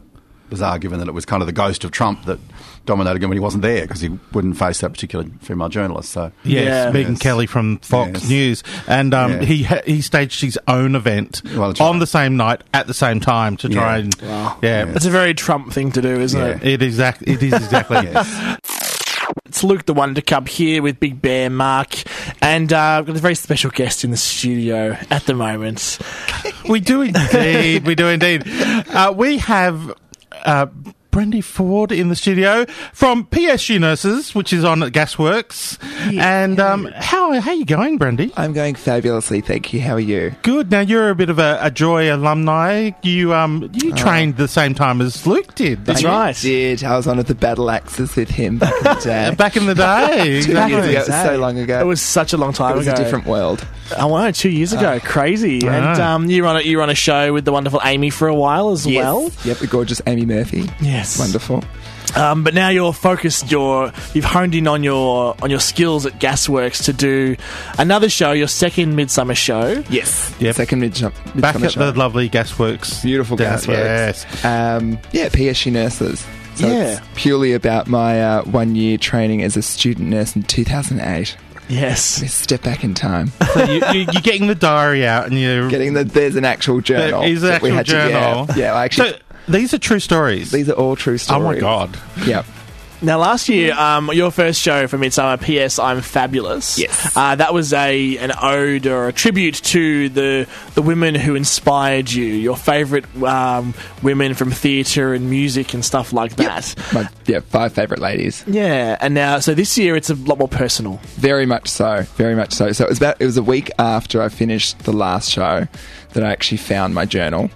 Speaker 5: bizarre, given that it was kind of the ghost of Trump that dominated him when he wasn't there, because he wouldn't face that particular female journalist. So
Speaker 2: Yes,
Speaker 3: Yeah.
Speaker 2: Megan
Speaker 5: Yes.
Speaker 2: Kelly from Fox
Speaker 5: Yes.
Speaker 2: News, and um,
Speaker 5: Yeah.
Speaker 2: he ha- he staged his own event
Speaker 5: Well, that's
Speaker 2: on
Speaker 5: right.
Speaker 2: the same night at the same time to try
Speaker 5: Yeah.
Speaker 2: and
Speaker 3: Wow.
Speaker 2: yeah,
Speaker 3: That's a very Trump thing to do, isn't
Speaker 5: Yeah.
Speaker 3: it?
Speaker 2: it exactly it is exactly
Speaker 5: yes.
Speaker 3: It's Luke the Wonder Cub here with Big Bear Mark, and uh, I've got a very special guest in the studio at the moment.
Speaker 2: We do indeed. We do indeed. Uh, we have uh, Brendy Ford in the studio from P S G Nurses, which is on at Gasworks. And um, how how are you going, Brendy?
Speaker 6: I'm going fabulously, thank you. How are you?
Speaker 2: Good. Now you're a bit of a, a Joy alumni. You um you trained the same time as Luke did.
Speaker 3: That's
Speaker 2: didn't you?
Speaker 3: right.
Speaker 6: I did. I was on at the Battle Axes with him back in the day.
Speaker 2: Back in the day,
Speaker 6: Two
Speaker 2: exactly.
Speaker 6: years ago. It was so long ago.
Speaker 3: It was such a long time
Speaker 6: It was
Speaker 3: ago.
Speaker 6: a different world.
Speaker 3: I know, two years ago. Crazy.
Speaker 2: I
Speaker 3: And
Speaker 2: know.
Speaker 3: um, you were on a, you were on a show with the wonderful Amy for a while as well.
Speaker 6: Yes. Yep, the gorgeous Amy Murphy.
Speaker 3: Yes.
Speaker 6: Wonderful.
Speaker 3: Um, but now you're focused. You're you've honed in on your on your skills at Gasworks to do another show, your second Midsummer show.
Speaker 6: Yes.
Speaker 2: Yep.
Speaker 6: Second mid
Speaker 2: Back at the lovely Gasworks.
Speaker 6: Beautiful
Speaker 2: down-
Speaker 6: Gasworks.
Speaker 2: Yes.
Speaker 6: Um, yeah, P S G Nurses. So
Speaker 3: Yeah.
Speaker 6: it's purely about my uh, one year training as a student nurse in two thousand eight.
Speaker 3: Yes.
Speaker 6: We step back in time.
Speaker 2: So you, you, you're getting the diary out, and you're
Speaker 6: Getting the there's an actual journal.
Speaker 2: There is an
Speaker 6: that we
Speaker 2: actual
Speaker 6: had to-
Speaker 2: journal.
Speaker 6: yeah, yeah, I actually.
Speaker 2: So these are true stories.
Speaker 6: these are all true
Speaker 2: oh
Speaker 6: stories.
Speaker 2: my god.
Speaker 6: Yeah.
Speaker 3: Now, last year, um, your first show for Midsummer, P S I'm Fabulous.
Speaker 6: Yes.
Speaker 3: Uh, that was a an ode or a tribute to the the women who inspired you, your favourite um, women from theatre and music and stuff like that.
Speaker 6: My yeah, five favourite ladies.
Speaker 3: Yeah, and now, so this year it's a lot more personal.
Speaker 6: Very much so. Very much so. So it was about it was a week after I finished the last show that I actually found my journal.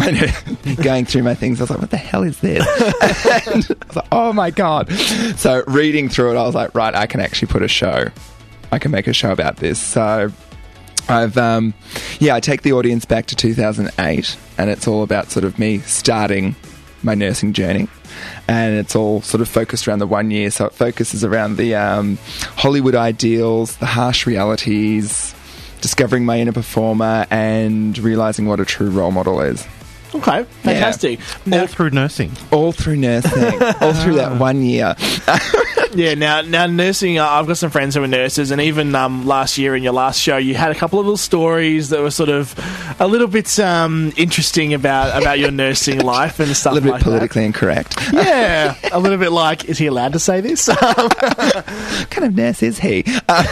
Speaker 6: Going through my things, I was like, what the hell is this? And I was like, oh my god. So reading through it, I was like, right, I can actually put a show. I can make a show about this. So I've um yeah, I take the audience back to two thousand eight, and it's all about sort of me starting my nursing journey. And it's all sort of focused around the one year. So it focuses around the um, Hollywood ideals, the harsh realities, discovering my inner performer, and realising what a true role model is.
Speaker 3: Okay, fantastic.
Speaker 2: All
Speaker 3: Now,
Speaker 2: through nursing.
Speaker 6: All through nursing. all through that one year.
Speaker 3: yeah, now now nursing. Uh, I've got some friends who are nurses, and even um, last year in your last show, you had a couple of little stories that were sort of a little bit um, interesting about about your nursing life and
Speaker 6: A
Speaker 3: stuff
Speaker 6: little bit
Speaker 3: like
Speaker 6: politically incorrect.
Speaker 3: that. Yeah, a little bit like, is he allowed to say this?
Speaker 6: What kind of nurse is he?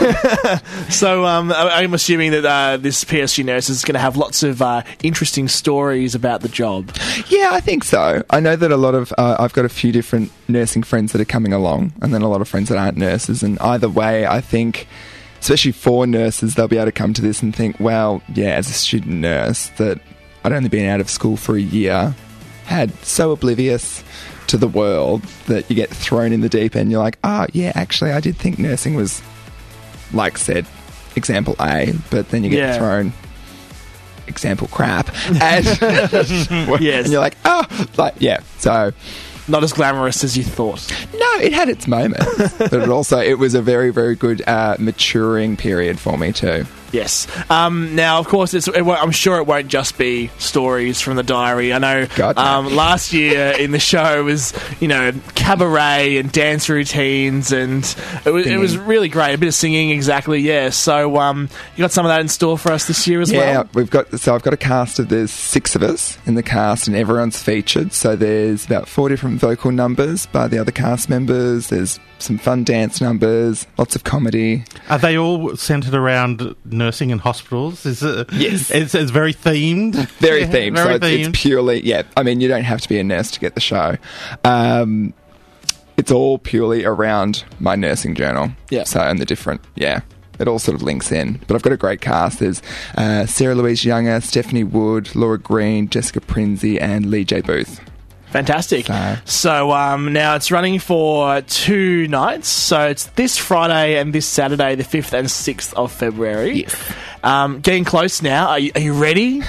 Speaker 3: So um, I- I'm assuming that uh, this P S G nurse is going to have lots of uh, interesting stories about the job.
Speaker 6: Yeah, I think so. I know that a lot of uh, I've got a few different nursing friends that are coming along, and then a lot of friends that aren't nurses. And either way, I think, especially for nurses, they'll be able to come to this and think, well, yeah, as a student nurse, that I'd only been out of school for a year, had so oblivious to the world that you get thrown in the deep end. You're like, oh, yeah, actually, I did think nursing was, like said, example A, but then you get
Speaker 3: Yeah.
Speaker 6: thrown example crap, and,
Speaker 3: Yes.
Speaker 6: and you're like, oh, like yeah. So
Speaker 3: Not as glamorous as you thought.
Speaker 6: no, it had its moments, but it also it was a very very good uh, maturing period for me too.
Speaker 3: Yes. Um, now, of course, it's, it won't, I'm sure it won't just be stories from the diary. I know
Speaker 6: God, no.
Speaker 3: um, last year in the show was, you know, cabaret and dance routines, and it was, it was
Speaker 6: Singing.
Speaker 3: really great. A bit of singing, exactly, yeah. So um, you got some of that in store for us this year as
Speaker 6: Yeah,
Speaker 3: well?
Speaker 6: we've got so I've got a cast of there's six of us in the cast, and everyone's featured. So there's about four different vocal numbers by the other cast members. There's some fun dance numbers, lots of comedy.
Speaker 2: Are they all centred around nursing in hospitals? Is it?
Speaker 6: Yes.
Speaker 2: It's, it's very themed.
Speaker 6: Very
Speaker 2: Yeah,
Speaker 6: themed.
Speaker 2: Very
Speaker 6: so it's,
Speaker 2: themed.
Speaker 6: it's purely, yeah. I mean, you don't have to be a nurse to get the show. Um, it's all purely around my nursing journal.
Speaker 3: Yeah.
Speaker 6: So, and the different, yeah. It all sort of links in. But I've got a great cast. There's uh, Sarah Louise Younger, Stephanie Wood, Laura Green, Jessica Prinzi, and Lee J. Booth.
Speaker 3: Fantastic.
Speaker 6: So-
Speaker 3: So um, now it's running for two nights. So it's this Friday and this Saturday, the fifth and sixth of February.
Speaker 6: Yes.
Speaker 3: Um, getting close now. Are you, are you ready?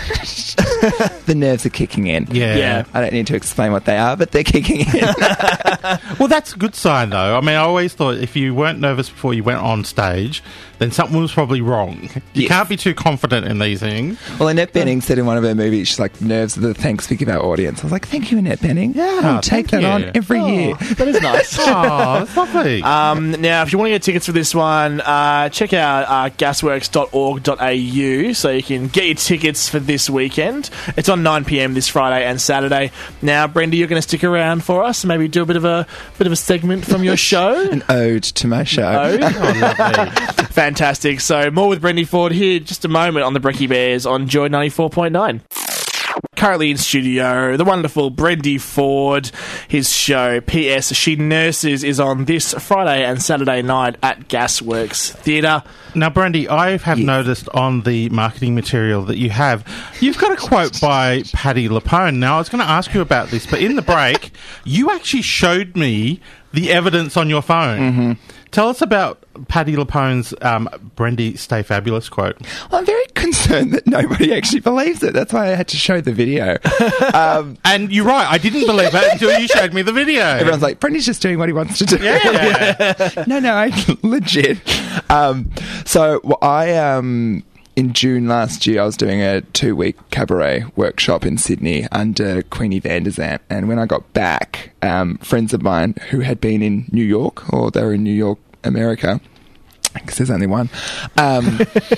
Speaker 6: The nerves are kicking in.
Speaker 2: Yeah.
Speaker 3: Yeah.
Speaker 6: I don't need to explain what they are, but they're kicking in.
Speaker 2: Well, that's a good sign, though. I mean, I always thought if you weren't nervous before you went on stage, then something was probably wrong. You
Speaker 6: Yes.
Speaker 2: can't be too confident in these things.
Speaker 6: Well, Annette Bening said in one of her movies, she's like, nerves are the thanks we give our audience. I was like, thank you, Annette Bening. Yeah, I'll take
Speaker 2: thank
Speaker 6: that on
Speaker 2: you.
Speaker 6: every
Speaker 3: Oh,
Speaker 6: year.
Speaker 3: that is nice.
Speaker 2: Oh, that's lovely.
Speaker 3: Um, now, if you want to get tickets for this one, uh, check out uh, gasworks dot org dot a u so you can get your tickets for this weekend. It's on nine p.m. this Friday and Saturday. Now, Brenda, you're going to stick around for us and maybe do a bit of a bit of a segment from your show.
Speaker 6: An ode to my show.
Speaker 3: Oh,
Speaker 2: Oh, lovely.
Speaker 3: fantastic. So, more with Brendy Ford here in just a moment on the Brekkie Bears on Joy ninety-four point nine. Currently in studio, the wonderful Brendy Ford. His show, P S She Nurses, is on this Friday and Saturday night at Gasworks Theatre.
Speaker 2: Now, Brandy, I have
Speaker 6: Yes.
Speaker 2: noticed on the marketing material that you have, you've got a quote by Patti LuPone. Now, I was going to ask you about this, but in the break, you actually showed me the evidence on your phone. Mm-hmm. Tell us about Patti LuPone's um, Brendy Stay Fabulous quote.
Speaker 6: Well, I'm very concerned that nobody actually believes it. That's why I had to show the video. um,
Speaker 2: And you're right, I didn't believe it until you showed me the video.
Speaker 6: everyone's like, Brendy's just doing what he wants to do.
Speaker 2: Yeah.
Speaker 6: no, no, I legit. Um, so well, I um, in June last year, I was doing a two-week cabaret workshop in Sydney under Queenie van der Zandt, and when I got back, um, friends of mine who had been in New York, or they were in New York, America, because there's only one. Um,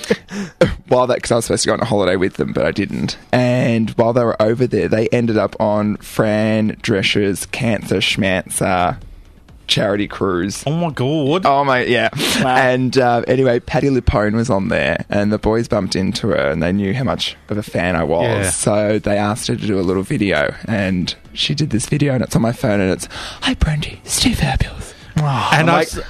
Speaker 6: while that, because I was supposed to go on a holiday with them, but I didn't. And while they were over there, they ended up on Fran Drescher's Cancer Schmancer charity cruise.
Speaker 2: Oh, my God.
Speaker 6: Oh my, yeah.
Speaker 3: Wow.
Speaker 6: And uh, anyway, Patti LuPone was on there, and the boys bumped into her, and they knew how much of a fan I was.
Speaker 2: Yeah.
Speaker 6: So they asked her to do a little video, and she did this video, and it's on my phone, and it's, "Hi, Brendy, Stay Fabulous."
Speaker 2: And, I
Speaker 6: like,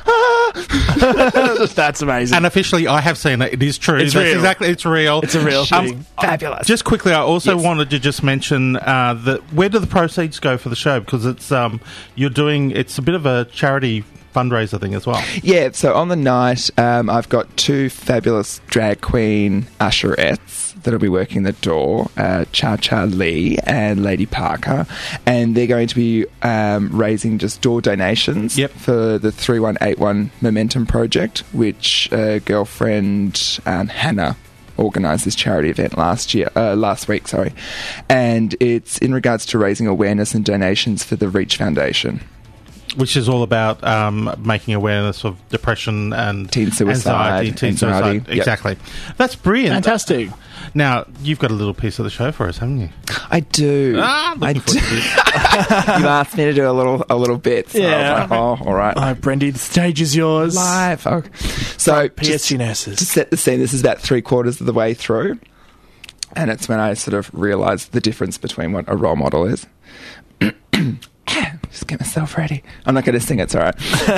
Speaker 2: s-
Speaker 3: That's amazing.
Speaker 2: and officially, I have seen it. It is true.
Speaker 3: It's
Speaker 2: That's
Speaker 3: real.
Speaker 2: exactly, it's real.
Speaker 3: It's a real
Speaker 2: Um,
Speaker 3: thing.
Speaker 6: Fabulous.
Speaker 2: Just quickly, I also
Speaker 3: Yes.
Speaker 2: wanted to just mention uh, that where do the proceeds go for the show? Because it's um, you're doing it's a bit of a charity fundraiser thing as well.
Speaker 6: Yeah, so on the night, um, I've got two fabulous drag queen usherettes that'll be working the door, uh, Cha Cha Lee and Lady Parker, and they're going to be um, raising just door donations
Speaker 2: Yep.
Speaker 6: for the three one eight one Momentum Project, which uh, girlfriend um, Hannah organised this charity event last year, uh, last week, sorry, and it's in regards to raising awareness and donations for the Reach Foundation.
Speaker 2: Which is all about um, making awareness of depression and
Speaker 6: Teen suicide,
Speaker 2: anxiety, teen
Speaker 6: anxiety,
Speaker 2: suicide.
Speaker 6: yep.
Speaker 2: Exactly. That's brilliant.
Speaker 3: Fantastic.
Speaker 2: Now you've got a little piece of the show for us, haven't you?
Speaker 6: I do.
Speaker 2: Ah,
Speaker 6: I
Speaker 2: looking
Speaker 6: do.
Speaker 2: forward to this.
Speaker 6: You asked me to do a little, a little bit. So
Speaker 3: Yeah.
Speaker 6: I was like, oh, all right.
Speaker 3: Oh, Brendy, the stage is yours.
Speaker 6: Live. Oh. So,
Speaker 3: P S
Speaker 6: just
Speaker 3: G Nurses.
Speaker 6: to set the scene, this is about three quarters of the way through, and it's when I sort of realised the difference between what a role model is. Just get myself ready. I'm not going to sing. It's all right.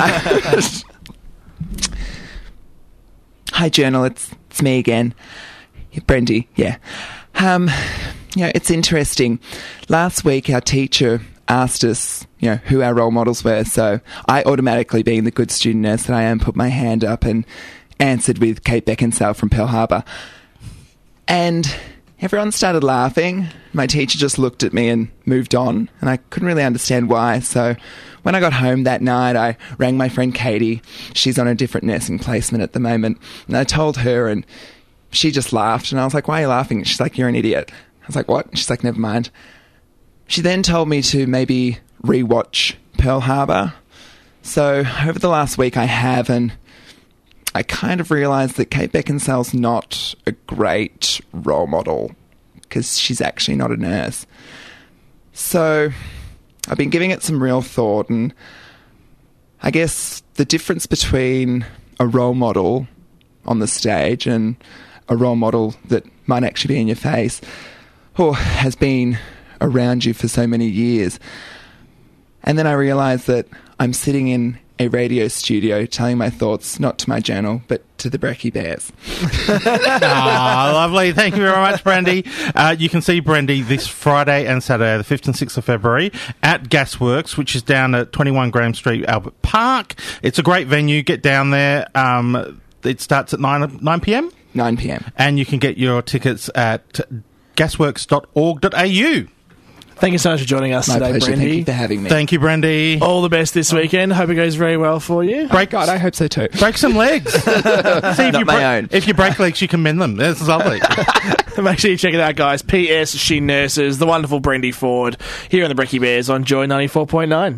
Speaker 6: Hi, Journal. It's it's me again, yeah, Brendy. Yeah. Um, you know, it's interesting. Last week, our teacher asked us, you know, who our role models were. So I automatically, being the good student nurse that I am, put my hand up and answered with Kate Beckinsale from Pearl Harbor. And everyone started laughing. My teacher just looked at me and moved on, and I couldn't really understand why. So when I got home that night, I rang my friend Katie. She's on a different nursing placement at the moment. And I told her, and she just laughed. And I was like, "Why are you laughing?" She's like, "You're an idiot." I was like, "What?" She's like, "Never mind." She then told me to maybe rewatch Pearl Harbor. So over the last week, I have, and I kind of realised that Kate Beckinsale's not a great role model because she's actually not a nurse. So I've been giving it some real thought, and I guess the difference between a role model on the stage and a role model that might actually be in your face or has been around you for so many years. And then I realised that I'm sitting in a radio studio telling my thoughts, not to my journal, but to the Brekkie Bears.
Speaker 2: Ah, lovely. Thank you very much, Brandy. Uh, you can see Brandy this Friday and Saturday, the fifth and sixth of February, at Gasworks, which is down at twenty-one Graham Street, Albert Park. It's a great venue. Get down there. Um, it starts at nine p.m.
Speaker 6: nine p.m.
Speaker 2: And you can get your tickets at gasworks dot org dot a u.
Speaker 3: Thank you so much for joining us
Speaker 6: My
Speaker 3: today,
Speaker 6: pleasure.
Speaker 3: Brendy.
Speaker 6: Thank you for having me.
Speaker 2: Thank you, Brendy.
Speaker 3: All the best this weekend. Hope it goes very well for you.
Speaker 2: Break,
Speaker 6: God, I hope so too.
Speaker 2: break some legs. See if
Speaker 6: Not
Speaker 2: you
Speaker 6: my
Speaker 2: break-
Speaker 6: own.
Speaker 2: If you break legs, you can mend them. That's lovely.
Speaker 3: Make sure you check it out, guys. P S She Nurses, the wonderful Brendy Ford, here on the Brekkie Bears on Joy ninety-four point nine.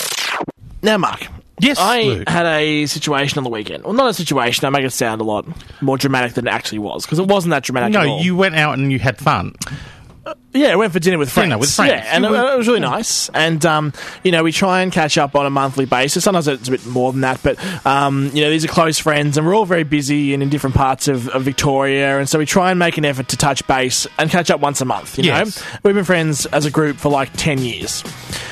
Speaker 3: Now, Mark.
Speaker 2: Yes,
Speaker 3: I
Speaker 2: Luke.
Speaker 3: had a situation on the weekend. Well, not a situation. I make it sound a lot more dramatic than it actually was, because it wasn't that dramatic at
Speaker 2: No,
Speaker 3: all.
Speaker 2: you went out and you had fun.
Speaker 3: Yeah, I went for dinner with friends.
Speaker 2: Dinner with friends.
Speaker 3: Yeah, and
Speaker 2: You
Speaker 3: it,
Speaker 2: were-
Speaker 3: it was really nice. And, um, you know, we try and catch up on a monthly basis. Sometimes it's a bit more than that. But, um, you know, these are close friends and we're all very busy and in different parts of, of Victoria. And so we try and make an effort to touch base and catch up once a month, you
Speaker 2: Yes.
Speaker 3: know? We've been friends as a group for like ten years.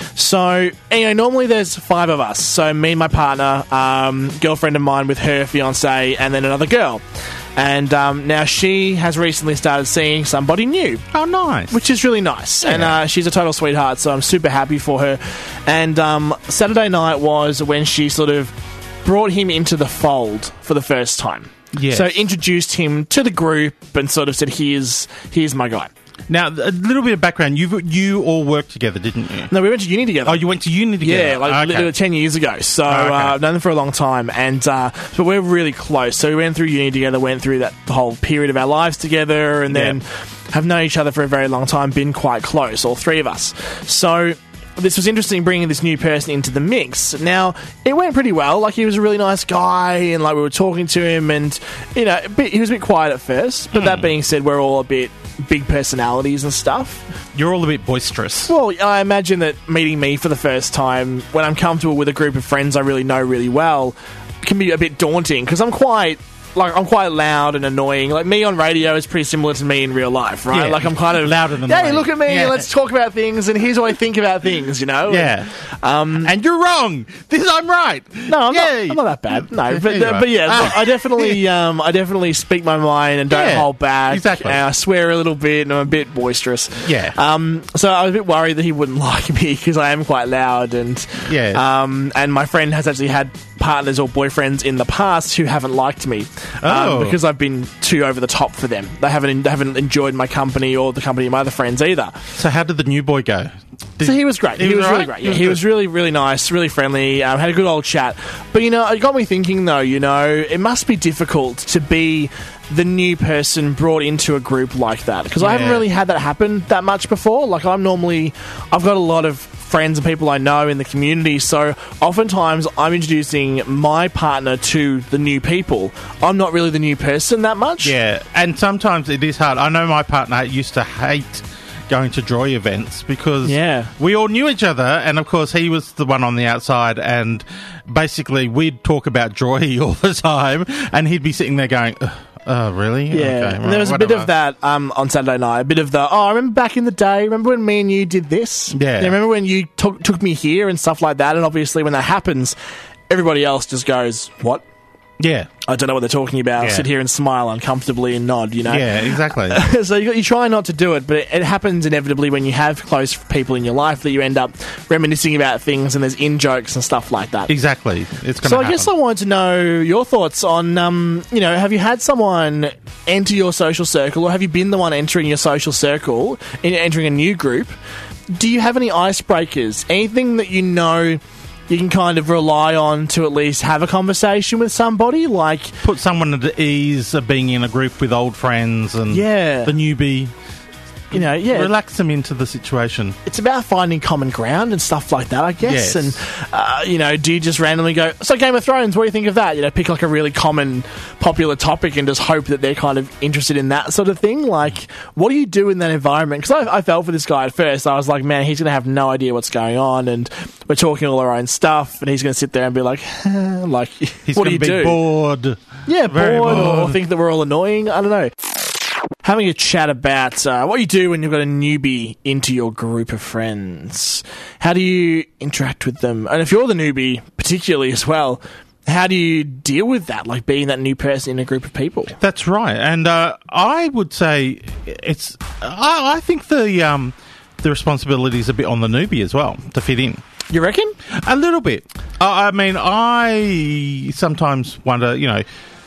Speaker 3: So, anyway, normally there's five of us. So me and my partner, um, girlfriend of mine with her fiancé, and then another girl. And um, now she has recently started seeing somebody new,
Speaker 2: Oh, nice.
Speaker 3: which is really nice. And uh, she's a total sweetheart, so I'm super happy for her. And um, Saturday night was when she sort of brought him into the fold for the first time.
Speaker 2: Yes.
Speaker 3: So introduced him to the group and sort of said, here's, here's my guy.
Speaker 2: Now, a little bit of background. You you all worked together, didn't you?
Speaker 3: No, we went to uni together.
Speaker 2: Oh, you went to uni together?
Speaker 3: Yeah, like
Speaker 2: Okay.
Speaker 3: literally ten years ago. So
Speaker 2: Oh, okay.
Speaker 3: uh, I've known them for a long time, and uh, but we're really close. So we went through uni together, went through that whole period of our lives together, and then
Speaker 2: Yeah.
Speaker 3: have known each other for a very long time. Been quite close, all three of us. So this was interesting, bringing this new person into the mix. Now it went pretty well. Like, he was a really nice guy, and like we were talking to him, and you know, a bit, he was a bit quiet at first. But
Speaker 2: Hmm.
Speaker 3: that being said, we're all a bit big personalities and stuff.
Speaker 2: You're all a bit boisterous.
Speaker 3: Well, I imagine that meeting me for the first time, when I'm comfortable with a group of friends I really know really well, can be a bit daunting, because I'm quite... Like, I'm quite loud and annoying. Like, me on radio is pretty similar to me in real life, right?
Speaker 2: Yeah.
Speaker 3: Like, I'm kind of...
Speaker 2: Loud and
Speaker 3: Hey,
Speaker 2: annoying.
Speaker 3: look at me,
Speaker 2: Yeah.
Speaker 3: let's talk about things, and here's what I think about things, you know?
Speaker 2: Yeah.
Speaker 3: Um,
Speaker 2: And you're wrong. This I'm right.
Speaker 3: no, I'm,
Speaker 2: Yay.
Speaker 3: not, I'm not that bad. No, but,
Speaker 2: Yeah, you
Speaker 3: uh,
Speaker 2: are.
Speaker 3: but yeah,
Speaker 2: Ah.
Speaker 3: I definitely, um, I definitely speak my mind and don't
Speaker 2: Yeah,
Speaker 3: hold back.
Speaker 2: exactly.
Speaker 3: And I swear a little bit, and I'm a bit boisterous.
Speaker 2: Yeah.
Speaker 3: Um, so I was a bit worried that he wouldn't like me, because I am quite loud, and
Speaker 2: Yeah.
Speaker 3: Um, and my friend has actually had partners or boyfriends in the past who haven't liked me, um,
Speaker 2: Oh.
Speaker 3: because I've been too over the top for them. They haven't, they haven't enjoyed my company or the company of my other friends either.
Speaker 2: So how did the new boy go? Did-
Speaker 3: So he was great. He,
Speaker 2: He
Speaker 3: was,
Speaker 2: was
Speaker 3: really
Speaker 2: alright?
Speaker 3: great.
Speaker 2: He
Speaker 3: Yeah,
Speaker 2: was
Speaker 3: he
Speaker 2: good.
Speaker 3: was really, really nice, really friendly. Um, had a good old chat. But, you know, it got me thinking, though, you know, it must be difficult to be the new person brought into a group like that. Because I haven't
Speaker 2: Yeah.
Speaker 3: really had that happen that much before. Like, I'm normally... I've got a lot of friends and people I know in the community, so oftentimes I'm introducing my partner to the new people. I'm not really the new person that much.
Speaker 2: Yeah, and sometimes it is hard. I know my partner used to hate going to Joy events because
Speaker 3: Yeah.
Speaker 2: we all knew each other, and of course he was the one on the outside, and basically we'd talk about Joy all the time, and he'd be sitting there going, "Ugh, oh, really?
Speaker 3: Yeah,
Speaker 2: Okay,
Speaker 3: and there was a bit
Speaker 2: whatever."
Speaker 3: of that um, on Saturday night. A bit of the, oh, I remember back in the day. Remember when me and you did this?
Speaker 2: Yeah.
Speaker 3: remember when you took took me here and stuff like that? And obviously, when that happens, everybody else just goes, "What?
Speaker 2: Yeah,
Speaker 3: I don't know what they're talking about."
Speaker 2: Yeah.
Speaker 3: Sit here and smile uncomfortably and nod. You know.
Speaker 2: yeah, exactly.
Speaker 3: So you, you try not to do it, but it, it happens inevitably when you have close people in your life that you end up reminiscing about things, and there's in jokes and stuff like that.
Speaker 2: Exactly. It's going to
Speaker 3: So I
Speaker 2: happen.
Speaker 3: guess I wanted to know your thoughts on, um, you know, have you had someone enter your social circle, or have you been the one entering your social circle, in entering a new group? Do you have any icebreakers? Anything that you know you can kind of rely on to at least have a conversation with somebody? Like,
Speaker 2: Put someone at ease of being in a group with old friends and
Speaker 3: Yeah.
Speaker 2: the newbie.
Speaker 3: you know, yeah,
Speaker 2: Relax them into the situation.
Speaker 3: it's about finding common ground and stuff like that, I guess.
Speaker 2: Yes.
Speaker 3: And, uh, you know, do you just randomly go, so Game of Thrones, what do you think of that? You know, pick like a really common, popular topic and just hope that they're kind of interested in that sort of thing. Like, what do you do in that environment? Because I, I felt for this guy at first. I was like, man, he's going to have no idea what's going on, and we're talking all our own stuff, and he's going to sit there and be like, like,
Speaker 2: He's
Speaker 3: what do
Speaker 2: going
Speaker 3: you
Speaker 2: to be
Speaker 3: do?
Speaker 2: bored.
Speaker 3: Yeah,
Speaker 2: Very
Speaker 3: bored, or
Speaker 2: bored.
Speaker 3: think that we're all annoying. I don't know. Having a chat about uh, what you do when you've got a newbie into your group of friends. How do you interact with them? And if you're the newbie, particularly as well, how do you deal with that, like being that new person in a group of people?
Speaker 2: That's right, and uh, I would say it's. I, I think the um, the responsibility is a bit on the newbie as well to fit in.
Speaker 3: You reckon?
Speaker 2: A little bit. Uh, I mean, I sometimes wonder, you know,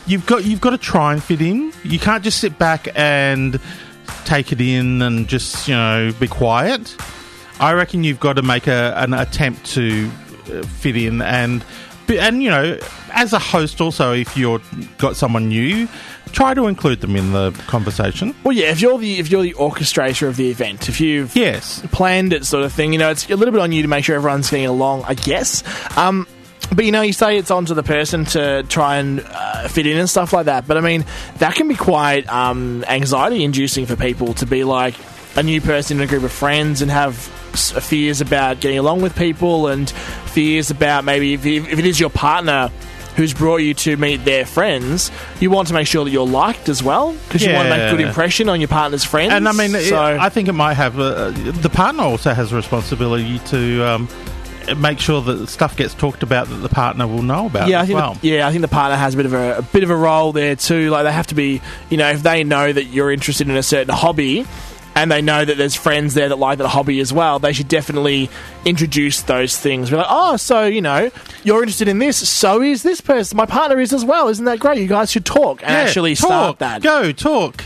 Speaker 2: you've got you've got to try and fit in. You can't just sit back and take it in and just, you know, be quiet. I reckon you've got to make a, an attempt to uh, fit in, and and you know, as a host also, if you're got someone new, try to include them in the conversation.
Speaker 3: Well, yeah, if you're the if you're the orchestrator of the event, if you've
Speaker 2: Yes.
Speaker 3: planned it, sort of thing, you know, it's a little bit on you to make sure everyone's getting along, I guess. Um, but you know, you say it's on to the person to try and uh, fit in and stuff like that. But I mean, that can be quite um, anxiety-inducing for people to be like a new person in a group of friends and have s- fears about getting along with people and fears about maybe if, if it is your partner who's brought you to meet their friends, you want to make sure that you're liked as well, because you want to make a good
Speaker 2: Yeah.
Speaker 3: impression on your partner's friends.
Speaker 2: And I mean, it,
Speaker 3: so,
Speaker 2: I think it might have uh, the partner also has a responsibility to um, make sure that stuff gets talked about that the partner will know about
Speaker 3: yeah, I
Speaker 2: as
Speaker 3: think
Speaker 2: well.
Speaker 3: the, yeah, I think the partner has a bit of a, a bit of a role there too. Like they have to be, you know, if they know that you're interested in a certain hobby, and they know that there's friends there that like that hobby as well, they should definitely introduce those things. Be like, oh, so, you know, you're interested in this, so is this person. My partner is as well. Isn't that great? You guys should talk and
Speaker 2: Yeah,
Speaker 3: actually
Speaker 2: talk,
Speaker 3: start that.
Speaker 2: Go, talk.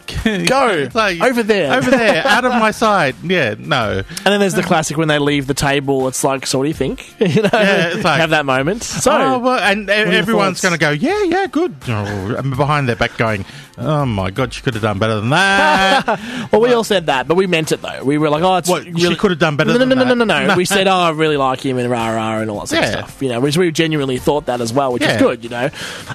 Speaker 3: Go.
Speaker 2: It's like,
Speaker 3: Over there.
Speaker 2: Over there. Out of my sight. Yeah, no.
Speaker 3: And then there's the classic when they leave the table, it's like, so what do you think? You know,
Speaker 2: Yeah, it's like-
Speaker 3: have that moment. So,
Speaker 2: oh, well, and
Speaker 3: are your
Speaker 2: everyone's
Speaker 3: thoughts?
Speaker 2: going to go, yeah, yeah, good. Oh, and behind their back going, oh, my God, she could have done better than that.
Speaker 3: well, we all said that, but we meant it though. We were like, oh, it's
Speaker 2: What,
Speaker 3: really...
Speaker 2: she could have done better
Speaker 3: no, no,
Speaker 2: than
Speaker 3: no,
Speaker 2: that.
Speaker 3: no, no, no, no. We said, oh, I really like him and rah rah and all that sort
Speaker 2: Yeah.
Speaker 3: of stuff. You know, which we genuinely thought that as well, which is
Speaker 2: Yeah.
Speaker 3: good. You know,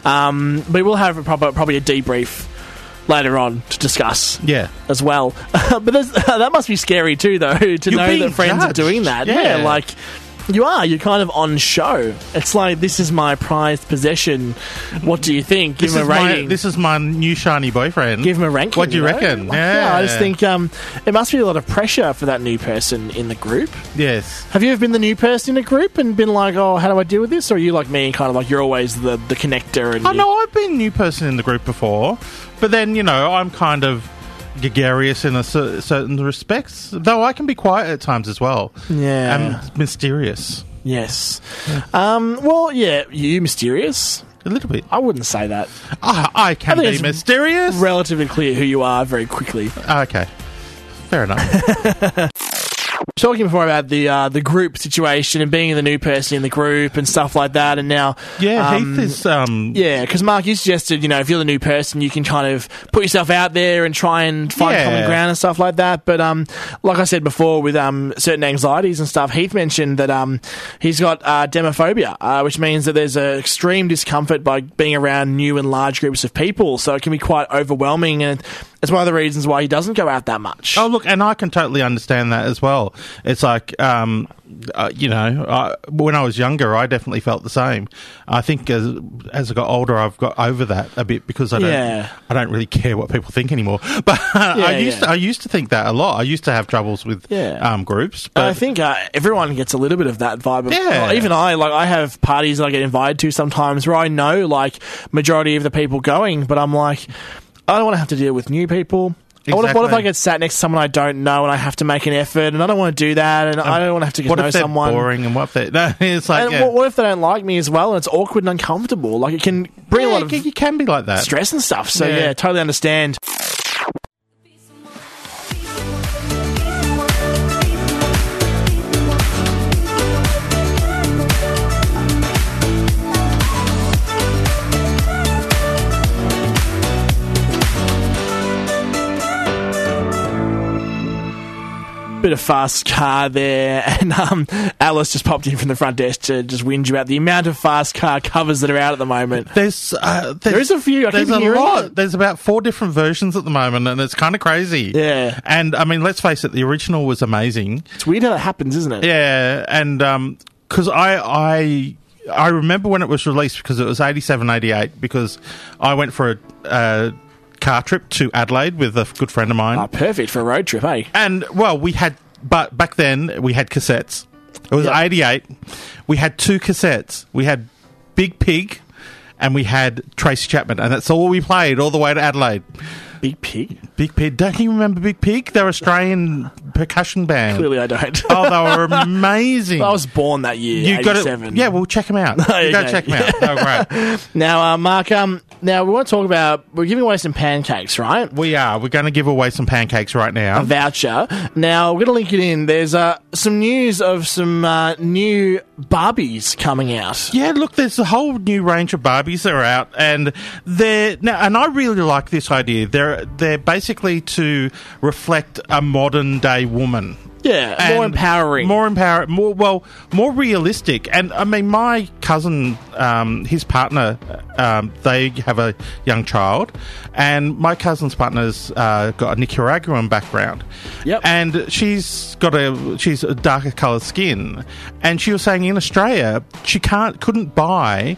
Speaker 3: um, but we'll have a proper, probably a debrief later on to discuss
Speaker 2: Yeah.
Speaker 3: as well. but there's, that must be scary too, though, to
Speaker 2: You're
Speaker 3: know
Speaker 2: being
Speaker 3: that friends
Speaker 2: judged.
Speaker 3: are doing that.
Speaker 2: Yeah.
Speaker 3: Yeah, like. You are. You're kind of on show. It's like, this is my prized possession. What do you think? Give
Speaker 2: This
Speaker 3: him
Speaker 2: is,
Speaker 3: a
Speaker 2: my,
Speaker 3: rating.
Speaker 2: this is my new shiny boyfriend.
Speaker 3: Give him a ranking.
Speaker 2: What do you
Speaker 3: know?
Speaker 2: reckon?
Speaker 3: Like,
Speaker 2: Yeah.
Speaker 3: I just think um, it must be a lot of pressure for that new person in the group.
Speaker 2: Yes.
Speaker 3: Have you ever been the new person in a group and been like, oh, how do I deal with this? Or are you like me, kind of like you're always the, the connector? And
Speaker 2: I
Speaker 3: you-
Speaker 2: know I've been a new person in the group before, but then, you know, I'm kind of gregarious in a cer- certain respects, though I can be quiet at times as well.
Speaker 3: Yeah.
Speaker 2: And mysterious.
Speaker 3: Yes. Um, well, yeah, you mysterious?
Speaker 2: A little bit.
Speaker 3: I wouldn't say that.
Speaker 2: Ah, I can
Speaker 3: I think
Speaker 2: be
Speaker 3: it's
Speaker 2: mysterious.
Speaker 3: Relatively clear who you are very quickly.
Speaker 2: Okay. Fair enough.
Speaker 3: Talking before about the uh, the group situation and being the new person in the group and stuff like that, and now
Speaker 2: Yeah,
Speaker 3: um,
Speaker 2: Heath is... Um,
Speaker 3: yeah, because Mark, you suggested, you know, if you're the new person, you can kind of put yourself out there and try and find
Speaker 2: Yeah.
Speaker 3: common ground and stuff like that. But um, like I said before, with um certain anxieties and stuff, Heath mentioned that um he's got uh, demophobia, uh, which means that there's an extreme discomfort by being around new and large groups of people. So it can be quite overwhelming, and it's one of the reasons why he doesn't go out that much.
Speaker 2: Oh, look, and I can totally understand that as well. It's like, um, uh, you know, I, when I was younger, I definitely felt the same. I think as as I got older, I've got over that a bit because I don't,
Speaker 3: Yeah.
Speaker 2: I don't really care what people think anymore. But I used
Speaker 3: yeah.
Speaker 2: to, I used to think that a lot. I used to have troubles with
Speaker 3: Yeah.
Speaker 2: um, groups,
Speaker 3: And
Speaker 2: but
Speaker 3: I think uh, everyone gets a little bit of that vibe. Of,
Speaker 2: Yeah.
Speaker 3: well, even I, like, I have parties that I get invited to sometimes where I know, like, majority of the people going, but I'm like, I don't want to have to deal with new people. What if, what if
Speaker 2: Exactly.
Speaker 3: I get sat next to someone I don't know and I have to make an effort, and I don't want to do that, and I don't want to have to get
Speaker 2: what
Speaker 3: to know
Speaker 2: if they're
Speaker 3: someone.
Speaker 2: boring and what if they? No, it's like
Speaker 3: And
Speaker 2: yeah.
Speaker 3: what, what if they don't like me as well, and it's awkward and uncomfortable? Like, it can bring
Speaker 2: Yeah,
Speaker 3: a lot of
Speaker 2: you, you can be like that.
Speaker 3: stress and stuff. So,
Speaker 2: Yeah.
Speaker 3: yeah, totally understand. Bit of fast car there, and um, Alice just popped in from the front desk to just whinge about the amount of fast car covers that are out at the moment.
Speaker 2: There's, uh, there's
Speaker 3: There is a few. I
Speaker 2: there's
Speaker 3: keep
Speaker 2: a
Speaker 3: hearing
Speaker 2: lot.
Speaker 3: it.
Speaker 2: There's about four different versions at the moment, and it's kind of crazy.
Speaker 3: Yeah.
Speaker 2: And I mean, let's face it, the original was amazing.
Speaker 3: It's weird how that happens, isn't it?
Speaker 2: Yeah, and um 'cause I I I remember when it was released because it was eighty-seven, eighty-eight because I went for a uh, car trip to Adelaide with a good friend of mine.
Speaker 3: Ah, perfect for a road trip, eh?
Speaker 2: And, well, we had... But back then, we had cassettes. It was
Speaker 3: Yep.
Speaker 2: eighty-eight. We had two cassettes. We had Big Pig and we had Tracy Chapman. And that's all we played all the way to Adelaide.
Speaker 3: Big Pig?
Speaker 2: Big Pig. Don't you remember Big Pig? They're Australian percussion band.
Speaker 3: Clearly I don't.
Speaker 2: Oh, they were amazing.
Speaker 3: I was born that year,
Speaker 2: You got
Speaker 3: eighty-seven.
Speaker 2: it. Yeah, well, check them out. You got to
Speaker 3: Okay.
Speaker 2: check them out. They were great.
Speaker 3: Now, uh, Mark, um, Now, we want to talk about, we're giving away some pancakes, right?
Speaker 2: We are. We're going to give away some pancakes right now.
Speaker 3: A voucher. Now, we're going to link it in. There's uh, some news of some uh, new Barbies coming out.
Speaker 2: Yeah, look, there's a whole new range of Barbies that are out, and they're now, and I really like this idea. They're they're basically to reflect a modern day woman.
Speaker 3: Yeah, more
Speaker 2: And
Speaker 3: empowering.
Speaker 2: More empowering, more, well, more realistic. And, I mean, my cousin, um, his partner, um, they have a young child, and my cousin's partner's uh, got a Nicaraguan background.
Speaker 3: Yep.
Speaker 2: And she's got a, she's a darker coloured skin. And she was saying in Australia, she can't, couldn't buy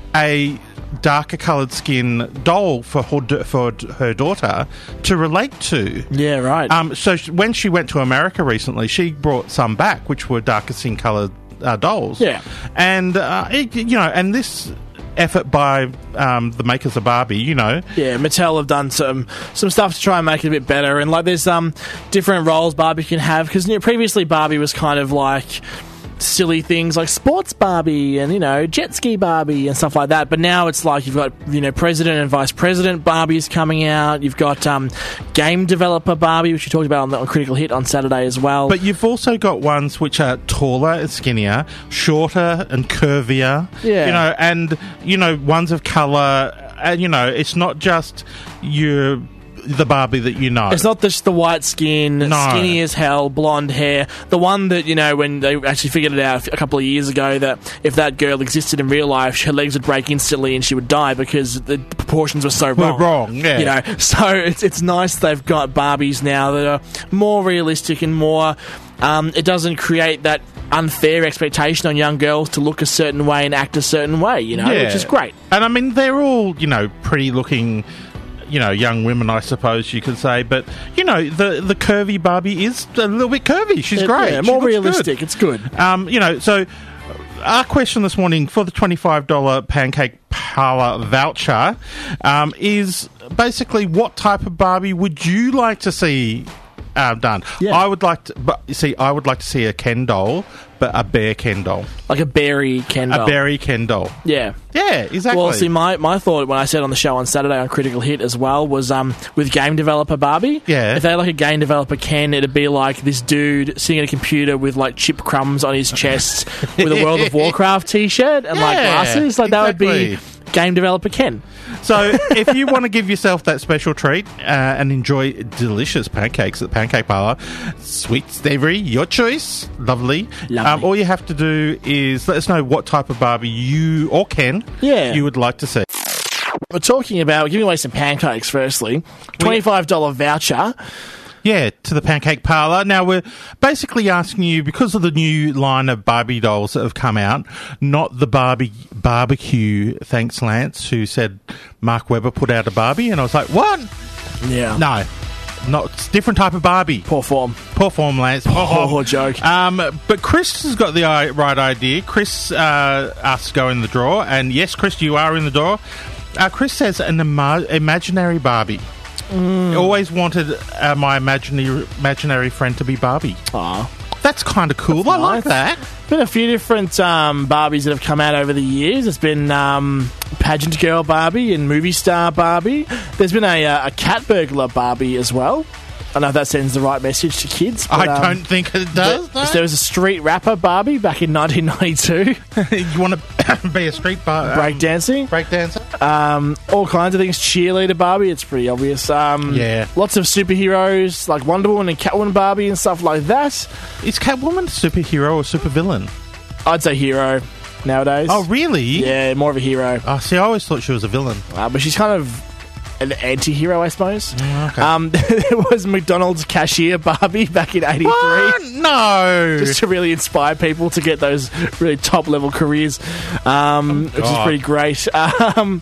Speaker 2: a darker coloured skin doll for her, for her daughter to relate to.
Speaker 3: Yeah, right.
Speaker 2: Um, so sh- when she went to America recently, she brought some back, which were darker skin coloured uh, dolls.
Speaker 3: Yeah.
Speaker 2: And, uh, it, you know, and this effort by um, the makers of Barbie, you know.
Speaker 3: Yeah, Mattel have done some some stuff to try and make it a bit better. And, like, there's um different roles Barbie can have. Because, you know, previously Barbie was kind of like silly things like sports Barbie and, you know, jet ski Barbie and stuff like that. But now it's like you've got, you know, president and vice president Barbies coming out. You've got um, game developer Barbie, which we talked about on, the, on Critical Hit on Saturday as well.
Speaker 2: But you've also got ones which are taller and skinnier, shorter and curvier.
Speaker 3: Yeah.
Speaker 2: You know, and, you know, ones of colour. And, you know, it's not just your... the Barbie that you know.
Speaker 3: It's not just the white skin,
Speaker 2: No.
Speaker 3: skinny as hell, blonde hair. The one that, you know, when they actually figured it out a couple of years ago that if that girl existed in real life, her legs would break instantly and she would die because the proportions were so
Speaker 2: We're
Speaker 3: wrong.
Speaker 2: wrong, yeah.
Speaker 3: You know, so it's it's nice they've got Barbies now that are more realistic and more... Um, it doesn't create that unfair expectation on young girls to look a certain way and act a certain way, you know,
Speaker 2: Yeah.
Speaker 3: which is great.
Speaker 2: And, I mean, they're all, you know, pretty looking... you know, young women, I suppose you could say. But, you know, the the curvy Barbie is a little bit curvy. She's
Speaker 3: It-
Speaker 2: great.
Speaker 3: yeah,
Speaker 2: She
Speaker 3: more
Speaker 2: looks
Speaker 3: realistic.
Speaker 2: good.
Speaker 3: It's good.
Speaker 2: Um, you know, so our question this morning for the twenty-five dollars Pancake Parlour voucher um, is basically what type of Barbie would you like to see uh, done?
Speaker 3: Yeah.
Speaker 2: I would like to, but you see, I would like to see a Ken doll, but a bear Ken doll.
Speaker 3: Like a berry Ken doll.
Speaker 2: A berry Ken doll.
Speaker 3: Yeah.
Speaker 2: Yeah, exactly.
Speaker 3: Well, see, my, my thought when I said on the show on Saturday on Critical Hit as well was um, with game developer Barbie.
Speaker 2: Yeah.
Speaker 3: If they had like a game developer Ken, it'd be like this dude sitting at a computer with like chip crumbs on his chest with a World of Warcraft t-shirt and like
Speaker 2: Yeah,
Speaker 3: glasses. Like that would be
Speaker 2: exactly.
Speaker 3: game developer Ken.
Speaker 2: So, if you want to give yourself that special treat uh, and enjoy delicious pancakes at the Pancake Parlour, sweet, savoury, your choice, lovely.
Speaker 3: Lovely.
Speaker 2: Um, all you have to do is let us know what type of Barbie you or Ken
Speaker 3: Yeah.
Speaker 2: you would like to see.
Speaker 3: We're talking about we're giving away some pancakes firstly. twenty-five dollars voucher.
Speaker 2: Yeah, to the Pancake Parlour. Now, we're basically asking you, because of the new line of Barbie dolls that have come out, not the Barbie barbecue, thanks Lance, who said Mark Webber put out a Barbie, and I was like, what?
Speaker 3: Yeah.
Speaker 2: No, not, it's a different type of Barbie.
Speaker 3: Poor form.
Speaker 2: Poor form, Lance. Poor
Speaker 3: Poor
Speaker 2: form.
Speaker 3: joke.
Speaker 2: Um, but Chris has got the i- right idea. Chris uh, asked to go in the draw, and yes, Chris, you are in the draw. Uh, Chris says an ima- imaginary Barbie.
Speaker 3: Mm.
Speaker 2: Always wanted uh, my imaginary imaginary friend to be Barbie.
Speaker 3: Aw.
Speaker 2: That's kind of cool.
Speaker 3: That's
Speaker 2: I like
Speaker 3: nice.
Speaker 2: that.
Speaker 3: Been a few different um, Barbies that have come out over the years. There's been um, pageant girl Barbie and movie star Barbie. There's been a, uh, a cat burglar Barbie as well. I don't know if that sends the right message to kids. But,
Speaker 2: I
Speaker 3: um,
Speaker 2: don't think it does.
Speaker 3: There, there was a street rapper Barbie back in nineteen ninety-two.
Speaker 2: You want to be a street bar- um,
Speaker 3: Breakdancing.
Speaker 2: breakdancer?
Speaker 3: Um, all kinds of things. Cheerleader Barbie, it's pretty obvious. Um,
Speaker 2: Yeah.
Speaker 3: Lots of superheroes like Wonder Woman and Catwoman Barbie and stuff like that.
Speaker 2: Is Catwoman a superhero or supervillain?
Speaker 3: I'd say hero nowadays.
Speaker 2: Oh, really?
Speaker 3: Yeah, more of a hero.
Speaker 2: Oh, see, I always thought she was a villain.
Speaker 3: Uh, but she's kind of an anti-hero, I suppose.
Speaker 2: okay.
Speaker 3: Um, there was McDonald's cashier Barbie back in eighty-three.
Speaker 2: What? No.
Speaker 3: Just to really inspire people to get those really top-level careers, um, which is
Speaker 2: God.
Speaker 3: pretty great. Um,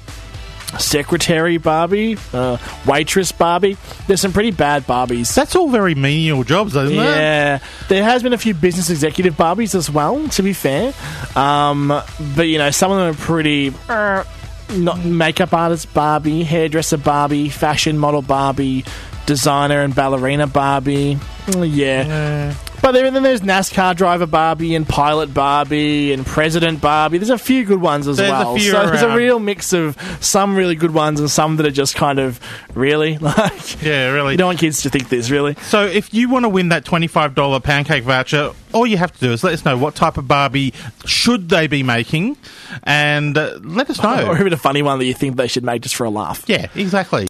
Speaker 3: secretary Barbie, uh, waitress Barbie. There's some pretty bad Barbies.
Speaker 2: That's all very menial jobs, isn't it?
Speaker 3: Yeah, there has been a few business executive Barbies as well, to be fair. Um, but, you know, some of them are pretty... Uh, not makeup artist Barbie, hairdresser Barbie, fashion model Barbie, designer and ballerina Barbie. Mm, Yeah. But then, then there's NASCAR driver Barbie and pilot Barbie and president Barbie. There's a few good ones as
Speaker 2: There's a
Speaker 3: well.
Speaker 2: few
Speaker 3: So there's a
Speaker 2: around.
Speaker 3: real mix of some really good ones and some that are just kind of, really? Like,
Speaker 2: Yeah, really.
Speaker 3: you don't want kids to think this, really.
Speaker 2: So if you want to win that twenty-five dollars pancake voucher, all you have to do is let us know what type of Barbie should they be making, and uh, let us know.
Speaker 3: Or even a funny one that you think they should make just for a laugh.
Speaker 2: Yeah, exactly.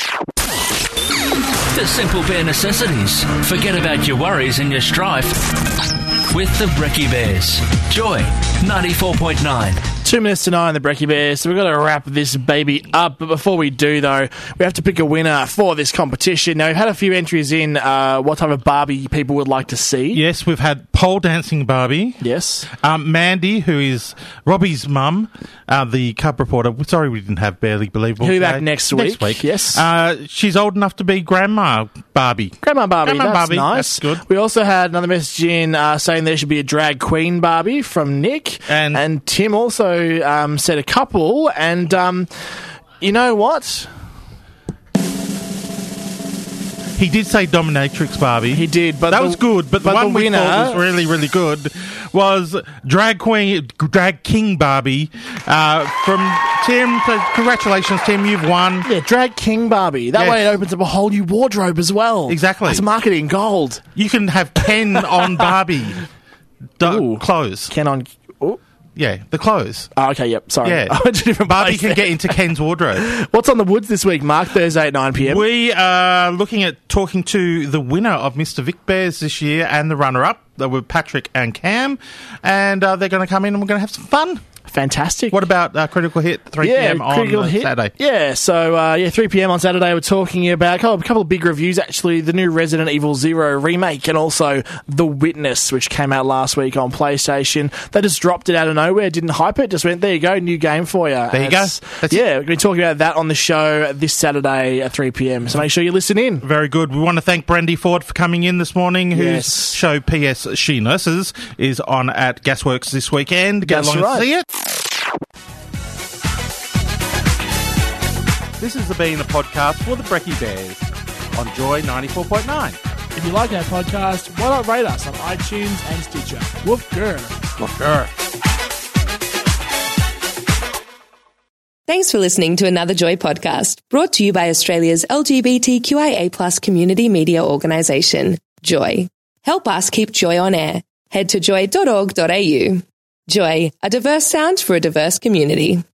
Speaker 4: The simple bare necessities. Forget about your worries and your strife with the Brekkie Bears. Joy ninety-four point nine.
Speaker 3: Two minutes to nine, the Brekkie Bears. So we've got to wrap this baby up. But before we do, though, we have to pick a winner for this competition. Now, we've had a few entries in uh, what type of Barbie people would like to see.
Speaker 2: Yes, we've had pole dancing Barbie.
Speaker 3: Yes.
Speaker 2: Um, Mandy, who is Robbie's mum, uh, the cub reporter. Sorry we didn't have Barely Believable
Speaker 3: He'll be
Speaker 2: today.
Speaker 3: back next
Speaker 2: Next
Speaker 3: week,
Speaker 2: week,
Speaker 3: yes.
Speaker 2: Uh, she's old enough to be Grandma Barbie.
Speaker 3: Grandma Barbie,
Speaker 2: Grandma
Speaker 3: that's
Speaker 2: Barbie,
Speaker 3: nice.
Speaker 2: that's good.
Speaker 3: We also had another message in uh, saying there should be a drag queen Barbie from Nick.
Speaker 2: And-
Speaker 3: and Tim also um, said a couple. And um, you know what?
Speaker 2: He did say Dominatrix Barbie.
Speaker 3: He did, but
Speaker 2: that
Speaker 3: the-
Speaker 2: was good. But the
Speaker 3: but
Speaker 2: one
Speaker 3: the
Speaker 2: we
Speaker 3: winner-
Speaker 2: thought was really, really good was Drag Queen, Drag King Barbie uh, from Tim. So congratulations, Tim. You've won.
Speaker 3: Yeah, drag king Barbie. That
Speaker 2: Yes.
Speaker 3: way it opens up a whole new wardrobe as well.
Speaker 2: Exactly.
Speaker 3: That's marketing gold.
Speaker 2: You can have Ken on Barbie Do-
Speaker 3: Ooh.
Speaker 2: clothes.
Speaker 3: Ken on... Oh,
Speaker 2: Yeah, the clothes.
Speaker 3: oh, okay, yep, sorry.
Speaker 2: Yeah.
Speaker 3: I went to a different
Speaker 2: Barbie
Speaker 3: place
Speaker 2: can
Speaker 3: there.
Speaker 2: get into Ken's wardrobe.
Speaker 3: What's on the woods this week, Mark? Thursday at nine p.m.
Speaker 2: We are looking at talking to the winner of Mister Vic Bears this year and the runner-up. They were Patrick and Cam, and uh, they're going to come in and we're going to have some fun.
Speaker 3: Fantastic.
Speaker 2: What about uh, Critical Hit, three
Speaker 3: Yeah,
Speaker 2: p.m. on
Speaker 3: Critical
Speaker 2: uh,
Speaker 3: Hit.
Speaker 2: Saturday?
Speaker 3: Yeah, so uh, yeah, three p.m. on Saturday. We're talking about a couple, a couple of big reviews. Actually, the new Resident Evil Zero remake, and also The Witness, which came out last week on PlayStation. They just dropped it out of nowhere, didn't hype it. Just went, there you go, new game for you.
Speaker 2: There you go. That's
Speaker 3: yeah, we're going to be talking about that on the show this Saturday at three p.m. So make sure you listen in.
Speaker 2: Very good. We want to thank Brandy Ford for coming in this morning, whose
Speaker 3: Yes.
Speaker 2: show P S She Nurses is on at Gasworks this weekend. Go
Speaker 3: That's
Speaker 2: along
Speaker 3: right.
Speaker 2: and see it. This has been a podcast for the Brekkie Bears on Joy ninety-four point nine.
Speaker 3: If you like our podcast, why not rate us on iTunes and Stitcher? Woof grr.
Speaker 7: Thanks for listening to another Joy podcast, brought to you by Australia's L G B T Q I A plus community media organisation, Joy. Help us keep Joy on air. Head to joy dot org dot a u. Joy, a diverse sound for a diverse community.